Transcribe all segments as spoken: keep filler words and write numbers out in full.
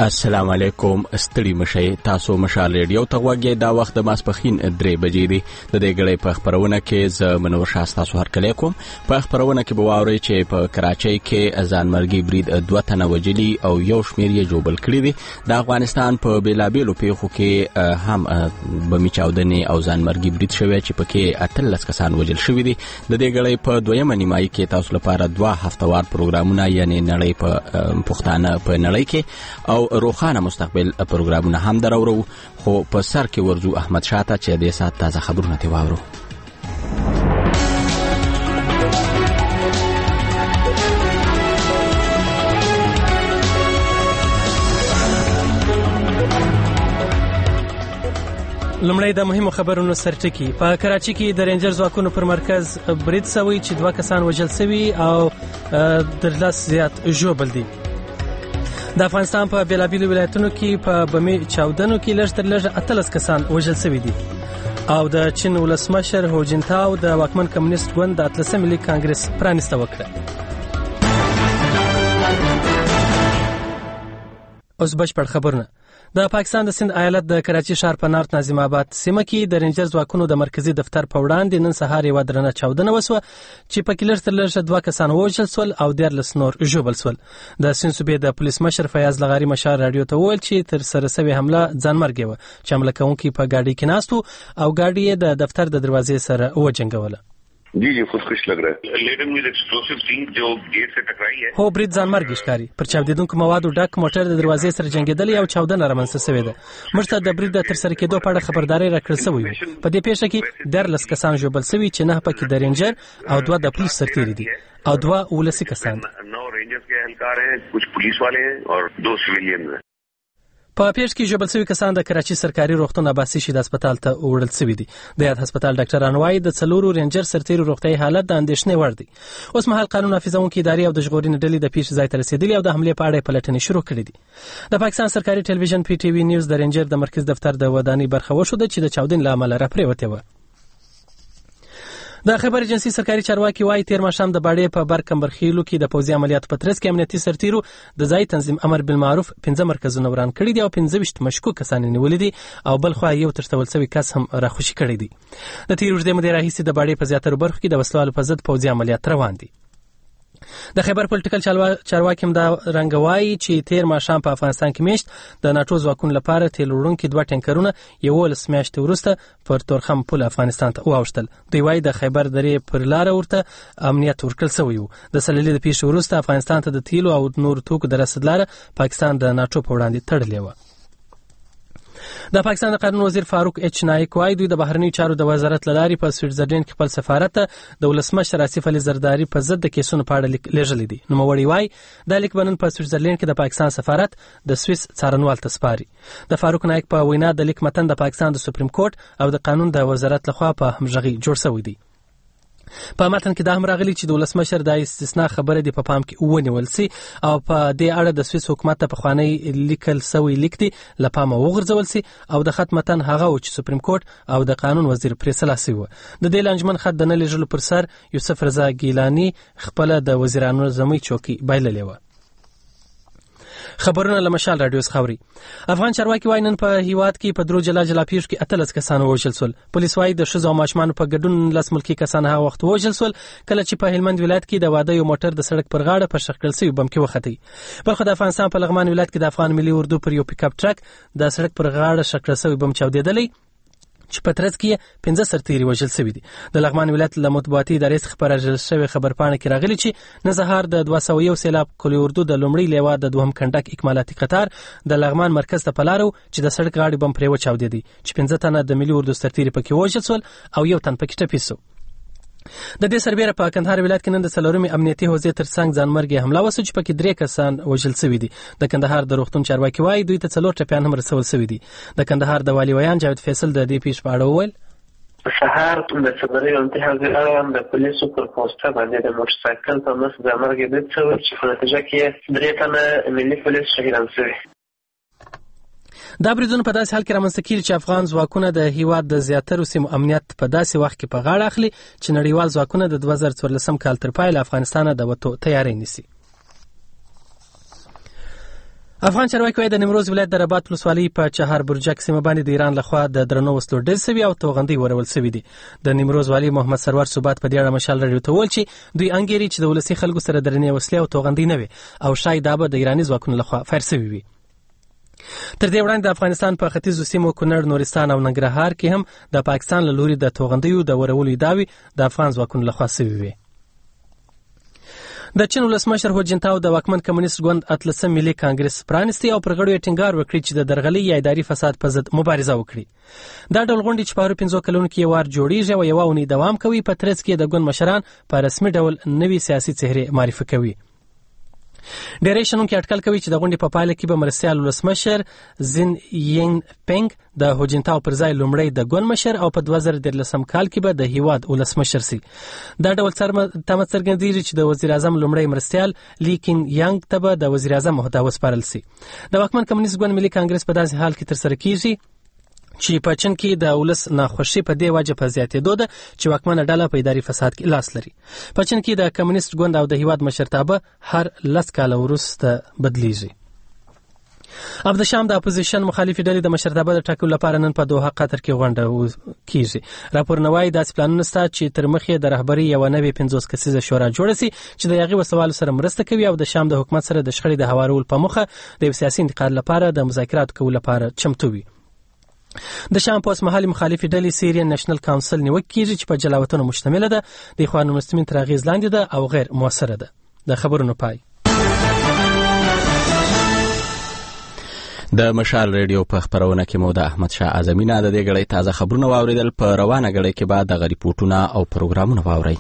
السلام علیکم. ستړي مشئ. تاسو مشال ریډیو ته غوږی. دا وخت د ماسپخین درې بجې دی. د دې غړې په خبرونه کې ز منور شاه تاسو هرکلی کوم. په خبرونه کې به واورئ چې په کراچۍ کې ځانمرګي برید دوه تنه وجلي او یو شمېر یې جوړ کړی دي. د افغانستان په بیلابیلو پیښو کې هم بمي چاودنې او ځانمرګي برید شوی چې پکې اتلس کسان وجل شوي دي. د دې غړې په دویمه نیمایي کې تاسو لپاره دوه هفتوار پروګرامونه یعنی نړۍ په پښتانه په نړۍ کې او روخانه مستقبل پروګرامونه هم درورو. خو په سر کې ورزو احمد شاته چې د سات تازه خبرونه تی واورو. لمړی د مهمو خبرونو سرټکی. په کراچۍ کې د رینجر ځواکونو پر مرکز برید شوی چې دوه کسان وژل شوي او د لس زیات ژوبل دي. د افغانستان په بیلابیلو ولایتونو کې په بمي چاودنو کې لږ تر لږه اتلس کسان وژل شوي دي او د چین ولسمشر هو جنتاو د واکمن کمونیست ګوند د اتلسم ملي کانګرس پرانیسته وکړه. اوس بشپړ خبرونه. د پاکستان د سند ایالت د کراچۍ ښار په نارت ناظم آباد سیمه کې د رینجر ځواکونو د مرکزی دفتر په وړاندې نن سهار یوه درنه چاودنه وسوه چې پکې لږ تر لږه دوه کسان ووژل شول او دیارلس نور ژوبل شول. د سند صوبې د پولیس مشر فیاض لغاري مشال راډیو ته وویل چې تر سره شوې حمله ځانمرګي وه چې حمله کوونکي په ګاډي کې ناست وو او ګاډي یې د دفتر د دروازې سره وجنګوله. जी जी खुशखुश लग रहा है. लेडन विद एक्सप्लोसिव थिंग जो गेट से टकराई है. هو برید ځانمرګي ښکاري. پر چاودیدونکو موادو ډک موټر د دروازې سره جنګېدلی او چاودنه رامنځته شوې ده. موږ ته د برید د ترسره کېدو په اړه خبرداری راکړل شوی و. په دې پیښه کې دیارلس کسان ژوبل شوي چې نه پکې د رینجر او دوه د پولیس سرتیري دي او دوه ولسي کسان. نو رینجرز के اهلکار हैं, कुछ पुलिस वाले हैं और दो सिविलियन हैं. په پیښ کې ژوبل شوي کسان د کراچۍ سرکاري روغتون عباسي شهید هسپتال ته وړل شوي دي. د یاد هسپتال ډاکټران وايي د څلورو رینجر سرتیرو روغتیايي حالت د اندېښنې وړ دی. اوس مهال قانون نافذونکي ادارې او د ژغورنې ډلې د پیښې ځای ته رسېدلي او د حملې په اړه پلټنې شروع کړې دي. د پاکستان سرکاري ټلویزیون پی ټي وي نیوز د رینجر د مرکز دفتر د ودانۍ برخه وښوده چې د چاودنې له امله راپرېوتې وه. د خبر ایجنسی سرکاري چارواکي وايي تیر ماښام د باډې په برکمبرخیلو کې د پوځي عملیاتو په ترڅ کې امنیتي سرتیرو د ځای تنظیم امر بالمعروف پنځه مرکزونه وران کړي دي او پنځه ویشت مشکوک کسان نیولي دي او بل خوا یو تښتول شوی کس هم راخوشي کړی دی. د تیر اوږدې مودې راهیسې د باډې په زیاترو برخو کې د وسلوالو په ضد پوځي عملیات روان دي. د خیبر پولیټیکل چارواکي هم دا رنګ وایي چې تیر ماښام په افغانستان کې میشت د ناټو ځواکونو لپاره تیل وړونکي دوه ټینکرونه یولس میاشتې وروسته پر تورخم پل افغانستان ته واوښتل. دوی وایي د خیبر درې پر لاره ورته امنیت ورکړل شوی و. د سللې د پیښې وروسته افغانستان ته د تیلو او نورو توکو د رسد لاره پاکستان د ناټو په وړاندې تړلې وه. د پاکستان د قانون وزیر فاروق ایچ نایک وايي دوی د بهرنیو چارو د وزارت له لارې په سویټزرلینډ کې خپل سفارت ته د ولسمشر آصف علي زرداري په ضد د کیسونو په اړه لیک لیږلی دی. نوموړی وايي دا لیک به نن په سویټزرلینډ کې د پاکستان سفارت د سویس څارنوال ته سپاري. د فاروق نایک په وینا د لیک متن د پاکستان د سپریم کورټ او د قانون د وزارت لخوا په همغږي جوړ شوی دی. په متن کې دا هم راغلی چې د ولسمشر د استثناء خبره دی په پام کې ونیول سي او په دې اړه د سویس حکومت ته پخوانی لیکل سوی لیک دی له پامه وغورځول سي او د خط متن هغه و چې سپریم کورټ او د قانون وزیر پرې سلاسي و. د دې لانجمن خط د نه لیږلو پر سر یوسف رضا ګیلانی خپل د وزیرانو زموي چوکي بایللې و. خبرونه له مشال راډیو څخه اوري. افغان چارواکي وايي نن په هیواد کې په درو جلا جلا پیښو کې اتلس کسان وژل شول. پولیس وايي د ښځو او ماشومانو په ګډون لس ملکي کسان هغه وخت وژل شول کله چې په هلمند ولایت کې د واده یو موټر د سړک پر غاړه په شخ کړل شوی بم کې وختی. بلخو د افغانستان په لغمان ولایت کې د افغان ملي اردو پر یو پیک اپ ټرک د سړک پر غاړه شخ کړل شوی بم چاودېدلی چې په ترڅ کې پنځه سرتیري وژل شوي دي. د لغمان ولایت له مطبوعاتي ادارې څخه په راژل شوې خبرپاڼه کې راغلي چې نن سهار د دوه سوه یو سیلاب کلي اردو د لومړي لیوا د دوهم کنډک اکمالاتي قطار د لغمان مرکز ته په لاره و چې د سړک غاړې بم پرې وچاودېدی چې پنځه تنه د ملي اردو سرتیري پکې وژل شول او یو تن پکې ټپي شو. د دې سربېره په کندهار ولایت کې نن د څلورمې امنیتي حوزې ترڅنګ ځانمرګي حمله وسوه چې پکې درې کسان وژل شوي دي. د کندهار د روغتون چارواکي وايي دوی ته څلور ټپیان هم رسول شوي دي. د کندهار د والي ویان جاوید فیصل د دې پیښې په اړه وویل سهار د صدري انتها اړوند د پولیسو پر پوسټه باندې د موټر سایکل په مخ ځانمرګي برید شوی چې په نتیجه کې درې تنه ملي پولیس شهیدان شوي. دا بریدونه په داسې حال کې رامنځته کیږي چې افغان ځواکونه د هیواد د زیاترو سیمو امنیت په داسې وخت کې په غاړه اخلي چې نړیوال ځواکونه د دوه زره څوارلسم کال تر پای له افغانستانه د وتو تیاری نیسي. افغان چارواکي وايي د نیمروز ولایت د رباط ولسوالۍ په چهار برجک سیمه باندې د ایران لخوا د درنو وسلو ډز سوي او توغندۍ ورول سوي دي. د نیمروز والي محمد سرور ثبات په دې اړه مشال راډیو ته وویل چې دوی انګیري چې د ولسي خلکو سره درنې وسلې او توغندۍ نه وي او شاید دا به د ایراني ځواکونو لخوا فایر سوي وي. تر دې وړاندې د افغانستان په ختیځو سیمو کونړ، نورستان او ننګرهار کې هم د پاکستان له لوري د توغندیو د ورولو ادعاوې د افغان ځواکونو لخوا سوي وي. د چین ولسمشر هو جنتاو د واکمن کمونیست ګوند اتلسم ملي کانګرس پرانیستي او پر غړو یې ټینګار وکړي چې د درغلۍ یا اداري فساد په ضد مبارزه وکړي. دا ډول غونډې چې په هرو پنځو کلونو کې یو وار جوړیږي او یوه اونۍ دوام کوي، په ترڅ کې د ګوند مشران په رسمي ډول نوي سیاسي څهرې معرفي کوي. ډېری شنونکي اټکل کوي چې د غونډې په پایله کې به مرستیال ولسمشر زین یین پینګ د هوجنتاو پر ځای لومړی د ګوند مشر او په دوه زره دیارلسم کال کې به د هیواد ولسمشر سي. دا ډول تمه څرګندېږي چې د وزیر اعظم لومړی مرستیال لیکن یانګ ته به د وزیر اعظم عهده وسپارل سي. د واکمن کمونیست ګوند ملي کانګرس په داسې حال کې ترسره کیږي چې په چین کې د ولس ناخوشي په دې وجه په زیاتېدو ده چې واکمنه ډله په اداري فساد کې لاس لري. په چین کې د کمونیست ګوند او د هیواد مشرتابه هر لس کاله وروسته بدلیږي. ابدشام د اپوزیشن مخالفې ډلې د مشرتابه د ټاکلو لپاره نن په دوحه قطر کې غونډه کیږي. راپورونه وايي داسې پلانونه شته چې تر مخې د رهبرۍ یوه نوې پنځوس کسیزه شورا جوړه سي چې د هغې وسوالو سره مرسته کوي او د شام د حکومت سره د شخړې د هوارولو په موخه د یو سیاسي انتقال لپاره د مذاکراتو کولو لپاره چمتو وي. د شام په اوسمهالي مخالفې ډلې سیریان نېشنل کاونسل نیوکه کیږي چې په جلاوطنو مشتمله ده، د اخوان المسلمین تر اغېز لاندې ده او غیر مؤثره ده. د خبرونو پای. د مشال ریډیو په خبرونه کې مو د احمد شاه اعظمي نه د دې غړي تازه خبرونه واوریدل. په روانه غړي کې بعد د ریپورتونه او پروګرامونه واوري.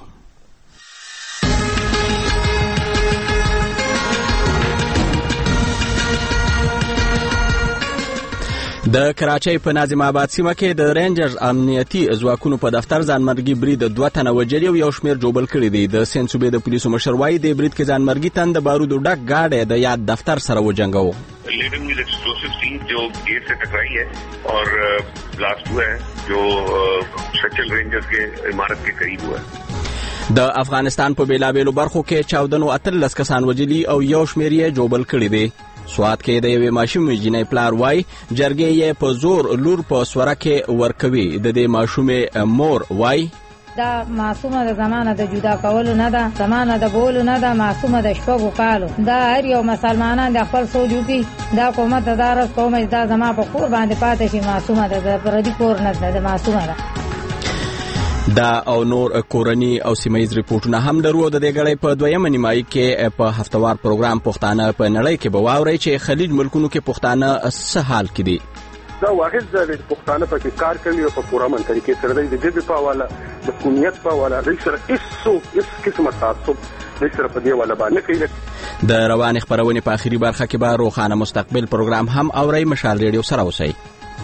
د کراچۍ په ناظم آباد سیمه کې د رینجرز امنیتي ځواکونو په دفتر ځانمرګي برید دوه تنه وژلي او یو شمېر جوبل کړي دي. د سند صوبې د پولیسو مشر وایي د برید کې ځانمرګي تن د بارودو ډک ګاډی د یاد دفتر سره وجنګاوه. लेडन में एक्सप्लोसिव सीन जो गेट से टकराई है और ब्लास्ट हुआ है जो सचल रेंजर्स के इमारत के करीब हुआ है. د افغانستان په بیلابیلو برخو کې چاودنو اتلس کسان وژلي او یو شمېر یې جوبل کړي دي. سواد کې د یوې ماشومې جنۍ پلار وای جرګې یې په زور لور په سوره کې ورکوي. د دې ماشومې مور وای دا معصومه د زمانه د جدا کولو نه ده، زمانه د بولو نه ده، معصومه د شپږو کالو. دا هر یو مسلمانان د خپل سوچ وکړي، دا قومت د دارس قوم دا زما په کور باندې پاتې شي. معصومه ده، د پردي کور نه ده، د معصومه ده. دا او نور کورنی او سیمایز ریپورتونه هم لرو. د دې غړي په دویمه نیمایي کې په هفتوار پروګرام پښتانه په نړۍ کې به واوري چې خلیج ملکونو کې پښتانه څه حال کې دي. دا واحد ځل پښتانه په کار کوي او په پوره من طریقې سره د دې په حواله د قومیت په حواله د سره هیڅ هیڅ قسمه تعصب د سره په دی ولا باندې کوي. د روان خبرونه په اخیری برخه کې به روخانه مستقبل پروګرام هم اوري. مشال ریډیو سره اوسئ.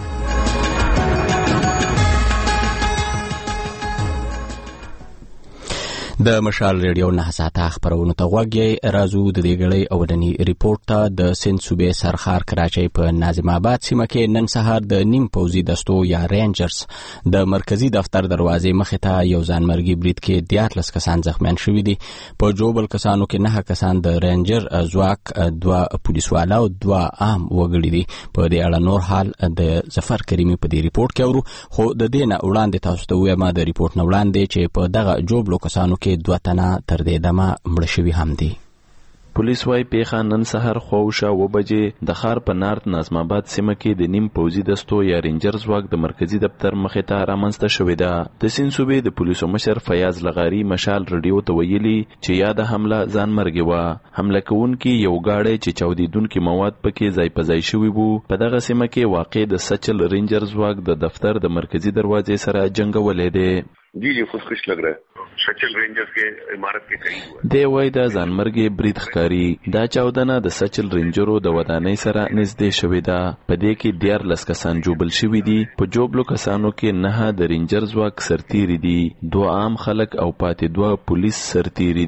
د مشال ریډیو نه ساته خبرونه ته غوږی راځو. د دې غړي اولنی ریپورت ته د سند صوبې سرخار کراچۍ په ناظم آباد سیمه کې نن سهار د نیم پوځي دستو یا رینجرز د مرکزی دفتر دروازې مخې ته یو ځانمرګي برید کې دیارلس کسان زخمیان شوي دي. په جوبل کسانو کې نه کسان د رینجر ځواک، دوه پولیسوالا او دوه عام وګړي دي. په دې اړه نور حال د ظفر کریمي په دې ریپورت کې اورو. خو د دې نه وړاندې تاسو ته وایم د ریپورت نه وړاندې چې په دغه جوبلو کسانو کې دوه تنه تر دې دمه مړه شوي هم دي. پولیس وايي پیښه نن سهار خواوشا و بجې د ښار په نارت ناظم آباد سیمه کې د نیم پوځي دستو یا رینجر ځواک د مرکزی دفتر مخې ته رامنځته شوې ده. د سند صوبې د پولیسو مشر فیاض لغاري مشال رادیو ته ویلي چې یاده حمله ځانمرګي وه. حمله کوونکي یو گاډی چې چاودیدونکي مواد پکې ځای په ځای شوي وو په دغه سیمه کې واقع د سچل رینجر ځواک د دفتر د مرکزی دروازې سره جنګولې دی. जी जी खुशखुश लग रहा है. सचल रेंजर्स के इमारत के करीब हुआ. دی وای دا ځانمرګي برید ښکاری. دا چاودنه د سچل رینجرو د ودانۍ سره نږدې شوې ده. په دې کې دیارلس کسان جوبل شوي دي. په جوبلو کسانو کې نه د رینجر ځواک سرتیري دي، دوه عام خلک او پاتې دوه پولیس سرتیري دي.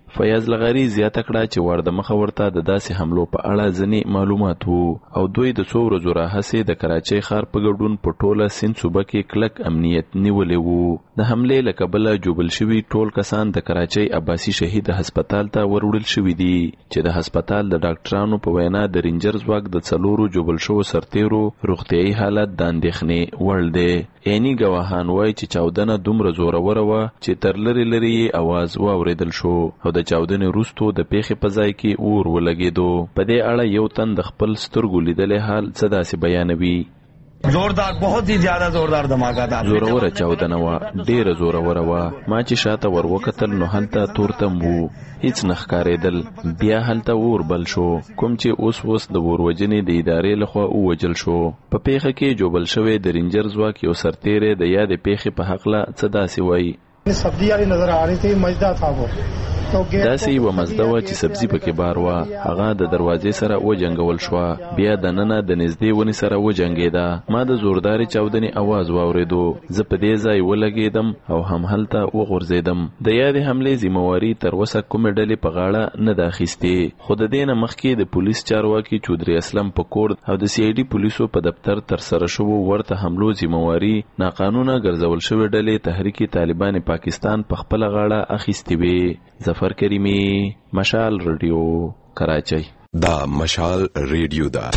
فیاض لغاري زیاته کړه چې ور د مخه ورته د داسې حملو په اړه ځینې معلومات وو او دوی د څو ورځو راهیسې د کراچۍ ښار په ګډون په ټوله سیند صوبه کې کلک امنیت نیولی وو. د حملې له کبله جوبل شوي ټول کسان د کراچۍ عباسي شهید هسپتال ته وروړل شوي دي چې د هسپتال د ډاکټرانو په وینا د رینجر ځواک د څلورو جوبل شوو سرتیرو روغتیایي حالت د اندېښنې وړ دی. عیني ګواهان وایي چې چاودنه دومره زوروره وه چې تر لرې لرې یې اواز واورېدل شو او د چاودنې وروستو د پیښې په ځای کې اور ولګېدو. په دې اړه یو تن د خپل سترګو لیدلی حال څه داسې بیانوي. زوردار بہت ہی زیادہ زوردار دھماکہ تھا. زوروره چاودنه وه، ډېره زوروره وه. ما چې شاته ور وکتل نو هلته تورتم وو، هیڅ نه ښکارېدل. بیا هلته اور بل شو، کوم چې اوس اوس د اور وژنې د ادارې لخوا ووجل شو. په پیښه کې جوبل شوی د رینجر ځواک یو سرتیری د یادې پیښې په هکله څه داسې وایي. نظر آ رہی تھی مجدہ تھا وہ داسې یوه مزده وه چې سبزي پکې بار وه. هغه د دروازې سره وجنګول شوه، بیا د ننه د نږدې ونې سره وجنګېده. ما د زوردارې چاودنې اواز واورېدو. زه په دې ځای ولګېدم او هم هلته وغورځېدم. د یادې حملې ذمهواري تر اوسه کومې ډلې په غاړه نه ده اخیستې، خو د دې نه مخکې د پولیس چارواکي چودري اسلم پکور او د سی آی ډي پولیسو په دفتر ترسره شوو ورته حملو ذمهواري ناقانونه ګرځول شوې ډلې تحریک طالبان پاکستان په خپله غاړه اخیستې وې. ظفر کریمی، مشال ریډیو، کراچۍ. دا مشال ریډیو دا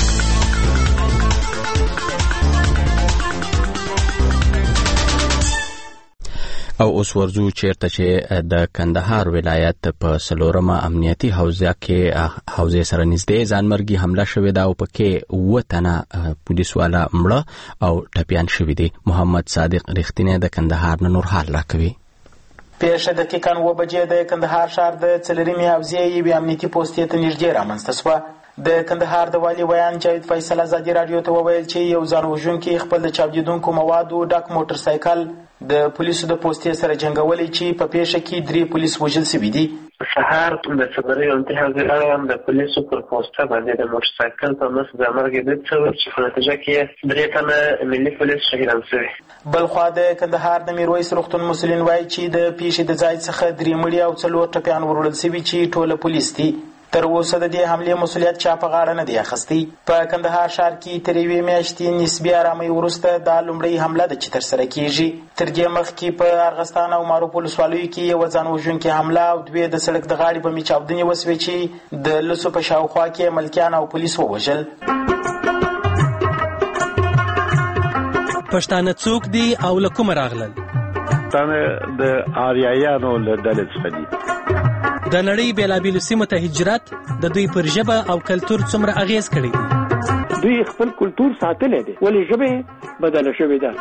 او اوس ورځو چیرته چې د کندهار ولایت په څلورمه امنیتي حوزه کې حوزې سره نږدې ځانمرګي حمله شوې ده او پکې اووه تنه پولیس والا مړه او ټپیان شوي دي. محمد صادق رښتینی د کندهار نه نور حال راکوي. پیښه دقیقاً اوه بجې د کندهار ښار د څلورمې حوزې یوې امنیتي پوستې ته نږدې رامنځته شوه. د کندهار د والي ویان جاوید فیصل ازادي راډیو ته وویل چې یو ځان وژونکي خپل د چاودېدونکو موادو ډک موټر سایکل د پولیسو د پوستې سره جنګولی چې په پیښه کې درې پولیس وژل شوي دي. سهار د څلورمې امنیتي حوزې اړوند د پولیسو پر پوسته باندې د موټر سایکل په مس د مرګ برید شوی چې په نتیجه کې درې تنه ملي پولیس شهیدان شوي. بلخوا د کندهار د میرویس روغتون مسؤلین وایي چې د پیښې د ځای څخه درې مړي او څلور ټپیان وروړل شوي چې ټوله پولیس دي. تر اوسه د دې حملې مسؤلیت چا په غاړه نه دی اخیستی. په کندهار ښار کې تر یوې میاشتې نسبي ارامۍ وروسته دا لومړۍ حمله ده چې ترسره کیږي. تر دې مخکې په ارغستان او معروف ولسوالیو کې یوه ځان وژونکې حمله او دوې د سړک د غاړې بمي چاودنې وسوې چې د لسو په شاوخوا کې ملکیان او پولیس ووژل. پښتانه څوک دي او له کومه راغلل؟ پښتانه د آریایانو له ډلې څخه دي. د نړۍ بیلابیلو سیمو ته هجرت د دوی پر ژبه او کلتور څومره اغیز کړی دی؟ دوی خپل کلتور ساتلی دی ولې ژبه بدله شوې ده.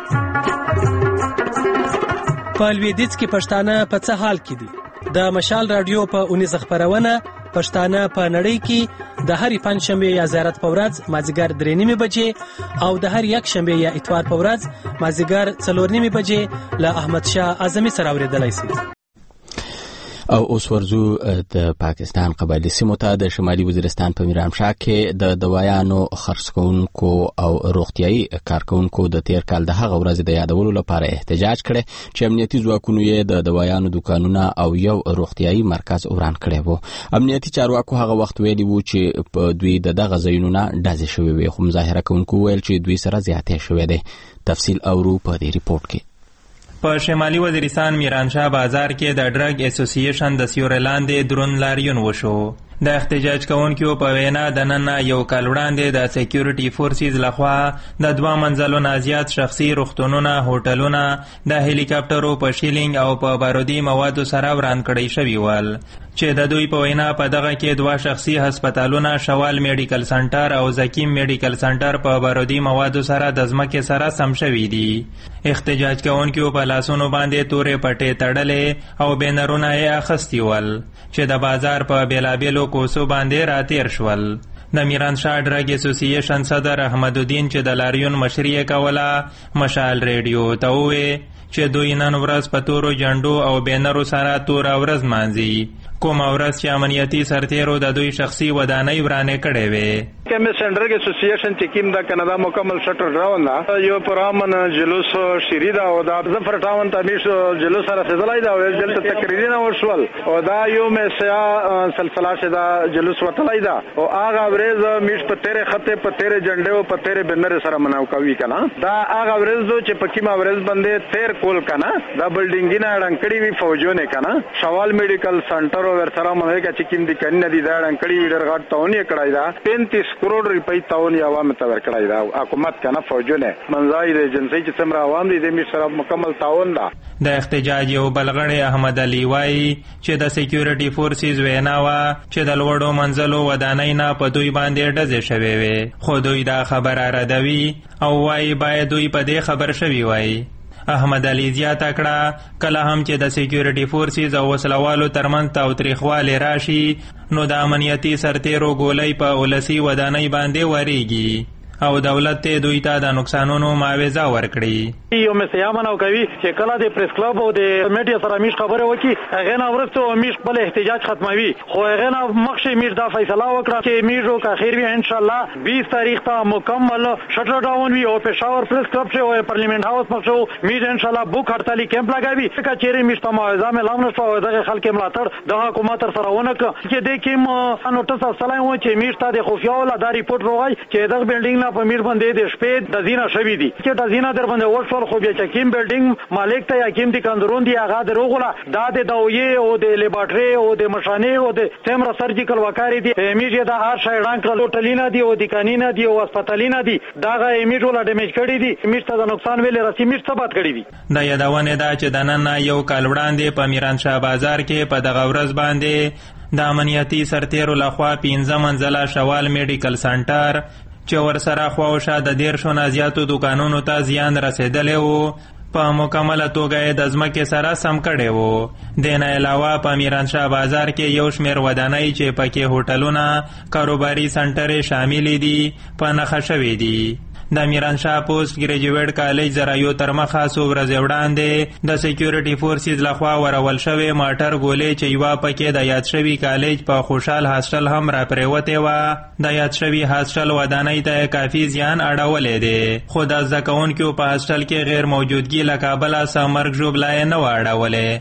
په لویدیځ کې پښتانه په څه حال کې دي؟ د مشال راډیو په اونیزه خپرونه پښتانه په نړۍ کې د هرې پنجشنبې یا زیارت په ورځ مازدیګر درې نیمې بجې او د هر یکشنبې یا اتوار په ورځ مازدیګر څلور نیمې بجې له احمد شاه اعظمي سره اورېدلی سي. او اوس ورځو د پاکستان قبایلي سیمو ته د شمالي وزیرستان په میرامشاه کې د دوايانو خرڅ کوونکو او روغتیایي کارکوونکو د تیر کال د هغه ورځې د یادولو لپاره احتجاج کړی چې امنیتي ځواکونو یې د دوايانو دکانونه او یو روغتیایي مرکز وران کړی وو. امنیتي چارواکو هغه وخت ویلي وو چې په دوی د دغه ځایونو ډزې شوې وي، خو مظاهره کوونکو ویل چې دوی سره زیاتې شوې ده. تفصیل اورو په دې ریپورت کې. په شمالي وزیرستان میرانشاه بازار کې د ډرګ اسوسییشن د سیوري لاندې درون لاریون وشو. د احتجاج کوونکو په وینا د نن یو کال وړاندې د سکیورټي فورسز لخوا د دوه منزلو نه زیات شخصي روغتونونه، هوټلونه د هلیکاپټرو په شیلینګ او په بارودي موادو سره وران کړی شوي ول چې د دوی په وینا په دغه کې دوه شخصي هسپتالونه، شوال میډیکل سنټر او زکیم میډیکل سنټر په بارودي موادو سره د ځمکې سره سم شوي دي. احتجاج کوونکو په لاسونو باندې تورې پټې تړلې او بینرونه یې اخیستي ول چې د بازار په بیلابیلو کوڅو باندې راتیر شول. د میرانشاه ډرګ اسوسییشن صدر احمد الدین چې د لاریون مشري کوله مشال ریډیو ته وویل چې دوی نن ورځ په تورو جنډو او بینرو سره توره ورځ مانځي، کومه ورځ چې امنیتي سرتیرو د دوی شخصي ودانۍ ورانې کړې وې. کمی سینټر کې اسوسییشن چې کیم دا کنه دا مکمل شټر ډاون دا یو پرامن جلوس شری دا او دا ظفر ټاون ته میش جلوس سره سزلای دا او جلسه تقریرونه ورسول او دا یو مسیا سلسله شه دا جلوس وتلای دا او هغه ورځ میش په تیرې خطه په تیرې جنډې او په تیرې بنر سره مناو کوي کنه دا هغه ورځ چې په کیما ورځ باندې تیر کول کنه دا بلډینګ نه ډنکړی وی فوجونه کنه شوال میډیکل سنټر ور سره مونږه چې کیم دي کنه دي دا ډنکړی وی ډرغټ تاونی کړای دا پینتیس کروڑ روپۍ تاونی عوام ته ورکړای دا حکومت کنه فوجونه منځای د جنسي چې څومره عوام دي د می سره مکمل تاون دا. د احتجاج یو بلغړی احمد علي وایي چې د سکیورټي فورسز وینا وا چې د لوړو منځلو ودانۍ نه په دوی باندې ډزې شوې وې، خو دوی دا خبره ردوي او وایي باید دوی په دې خبر شوي وای. احمد علي زیاته کړه کله هم چې د سکیورټي فورسز او وسلوالو ترمنځ تاوتریخوالی راشي نو د امنیتي سرتیرو ګولۍ په ولسي ودانۍ باندې وریږي او دولت ته دوی ته د نقصانونو معاوضه ورکړي. یو مسیا منو کوي چې کله د پریس کلب او د میډیا سره میش خبره وکي هغه نه ورسته میش خپل احتجاج ختموي، خو هغه نه مخشي میش دا فیصله وکړه چې میشو کا خیر وي ان شاء الله بیس تاریخ ته مکمل شټر ډاون وي او پېښور پریس کلب شه او پارلیمنت هاوس مخشو میش ان شاء الله بوک هړتالي کیمپ لګاوي چې چیرې میش ته معاوضه ملام نشو او دغه خلک ملاتړ د حکومت سره ونه چې د کیم نوټس اصلای و چې میش ته د خفیا ولا دا ریپورت روغای چې دغه بلډینګ نه په میر باندې د شپې د زینا شوی دي چې د زینا در باندې ورسول خو بیا چې کیم بلډینګ مالک ته یا کیم دي کندرون دی هغه دروغله دا د دوی او د لیبارټری او د مشانې او د سیمرا سرجیکل وکاري دي میډیا د هر شای رانک لوټلینا دی او د کانینا دی او هسپتالینا دی دا غا میډولا ډیمیج کړی دي میشته د نقصان ویل رسمي ثبت کړی دي. دا یادونه ده چې د نن یو کال وړاندې په میرانشاه بازار کې په دغه ورځ باندې د امنیتي سرتیرو لخوا پنځه منزله شوال میډیکل سنټر چې ورسره خواوشا د دیرشو نه زیاتو دوکانونو ته زیان رسیدلی و په مکمله توګه د ځمکې سره سم کړی و. د نه علاوه په میرانشاه بازار کې یو شمېر ودانۍ چې پکې هوټلونه کاروباري سنټرې شاملې دي په نښه شوي دي. د میرانشاه پوسټ ګریجویټ کالج زرایو تر مخه څو ورځې وړاندې د سکیورټي فورسز لخوا ورول شوې ماټر ګولۍ چې یوه پکې د یاد شوي کالج په خوشحال هاسټل هم راپرېوتې وه. د یاد شوي هاسټل ودانۍ ته کافي زیان اړولی دی، خو د زده کوونکو په هاسټل کې غیر موجودګي له کابله څه مرګ ژوبلی نه وه اړولی.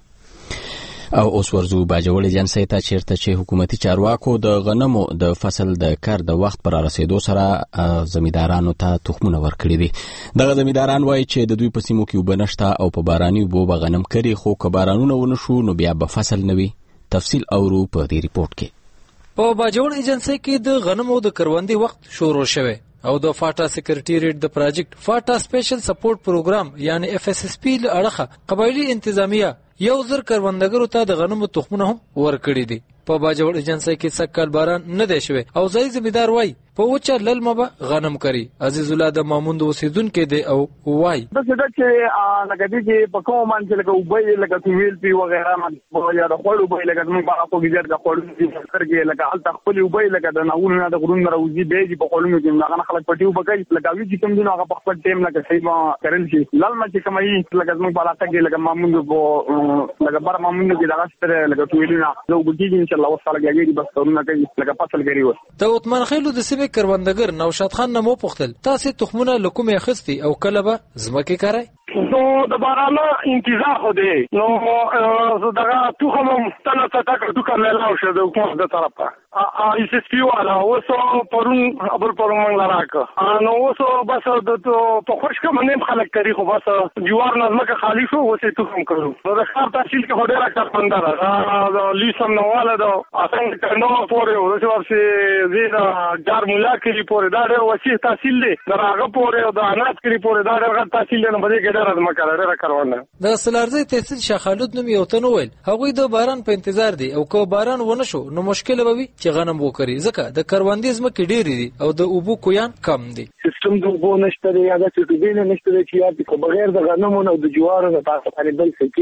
او اوس ورځو باجوړ جنسي ته چیرته چې حکومتي چارواکو د غنمو د فصل د کار د وخت پر رسیدو سره زمیدارانو ته تخمونه ورکړي دي. دغه زمیداران وایي چې د دوی په سیمو کې اوبه نشته او په باراني اوبو به غنم کري، خو که بارانونه ونه شو نو بیا به فصل نه وي. تفصیل اورو په دې ریپورت کې. په باجوړ ایجنسي کې د غنمو د کروندې وخت شروع شوه او د فاټا سکرټریټ د پروجیکټ فاټا سپیشل سپورټ پروګرام یعنی اف اس اس پی له اړخه قبایلی انتظامیه یو زر کروندګرو ته د غنمو تخمونه هم ورکړي دي. په باجوړ ایجنسي کې سکل باران نه دی شوی او ځای زمیدار وای په وچه للمه به غنم کری. عزیز الله د ماموند اوسیدونکو دی او وای د څه چې لکه دي چې په کوم باندې لکه وبې لکه تویل پی وغیرہ باندې یا د خړو وبې لکه موږ په اپو کې د خړو سرګي لکه حالت خپل وبې لکه د ناول نه د غرون راوځي به په خړو کې نه خلک پټیو بګي لکه وی چې کوم دي هغه په خپل ټیم لکه صحیح ما کړل شي للمه چې کومي لکه موږ په علاقه کې لکه ماموند په لکه بار ماموند کې دغه ستره لکه تویل نه زه وګورئ ان شاء الله وصله کېږي بس ترونه کوي لکه فصل کوي. ته عثمان خیلو د سیمه کروندګر نوشاد خان نمو پختل تاسو تخمونه لکومه خستی او کله به زمکه کاری نو د بارانه انتظار خو دی نو دغه تخم تنه تک دکان ملاو شه د حکومت د طرفه ا اس اس پی والا اوسو پرون ابل پرون منګ راک نو اوسو بس د په خوشک باندې خلک کوي خو بس جوار نظمکه خالی شو اوسه تخم کړو نو د خار تحصیل کې هډه راکړ پندره د لیسم نو والا د اسنګ کنو پورې ورسې ورسې زیرا جار مولا کې پورې دا ډېر وسیع تحصیل دی دراغه پورې د انات کې پورې دا ډېر تحصیل نه بده کې ډېر مکرره کارونه د سلارزي تحصیل شاخالود نوم یو تنو ویل هغه د باران په انتظار دي او که باران ونه شو نو مشکل به وي چې غنم وکړي ځکه د کروندې زمکې ډېرې دي او د اوبو کویان کم دي. سیستم د اوبو نشته دی یا د چټوبین نشته دی چې یا په بغیر د غنمو او د جوارو نه تاسو باندې بل څه کیږي نه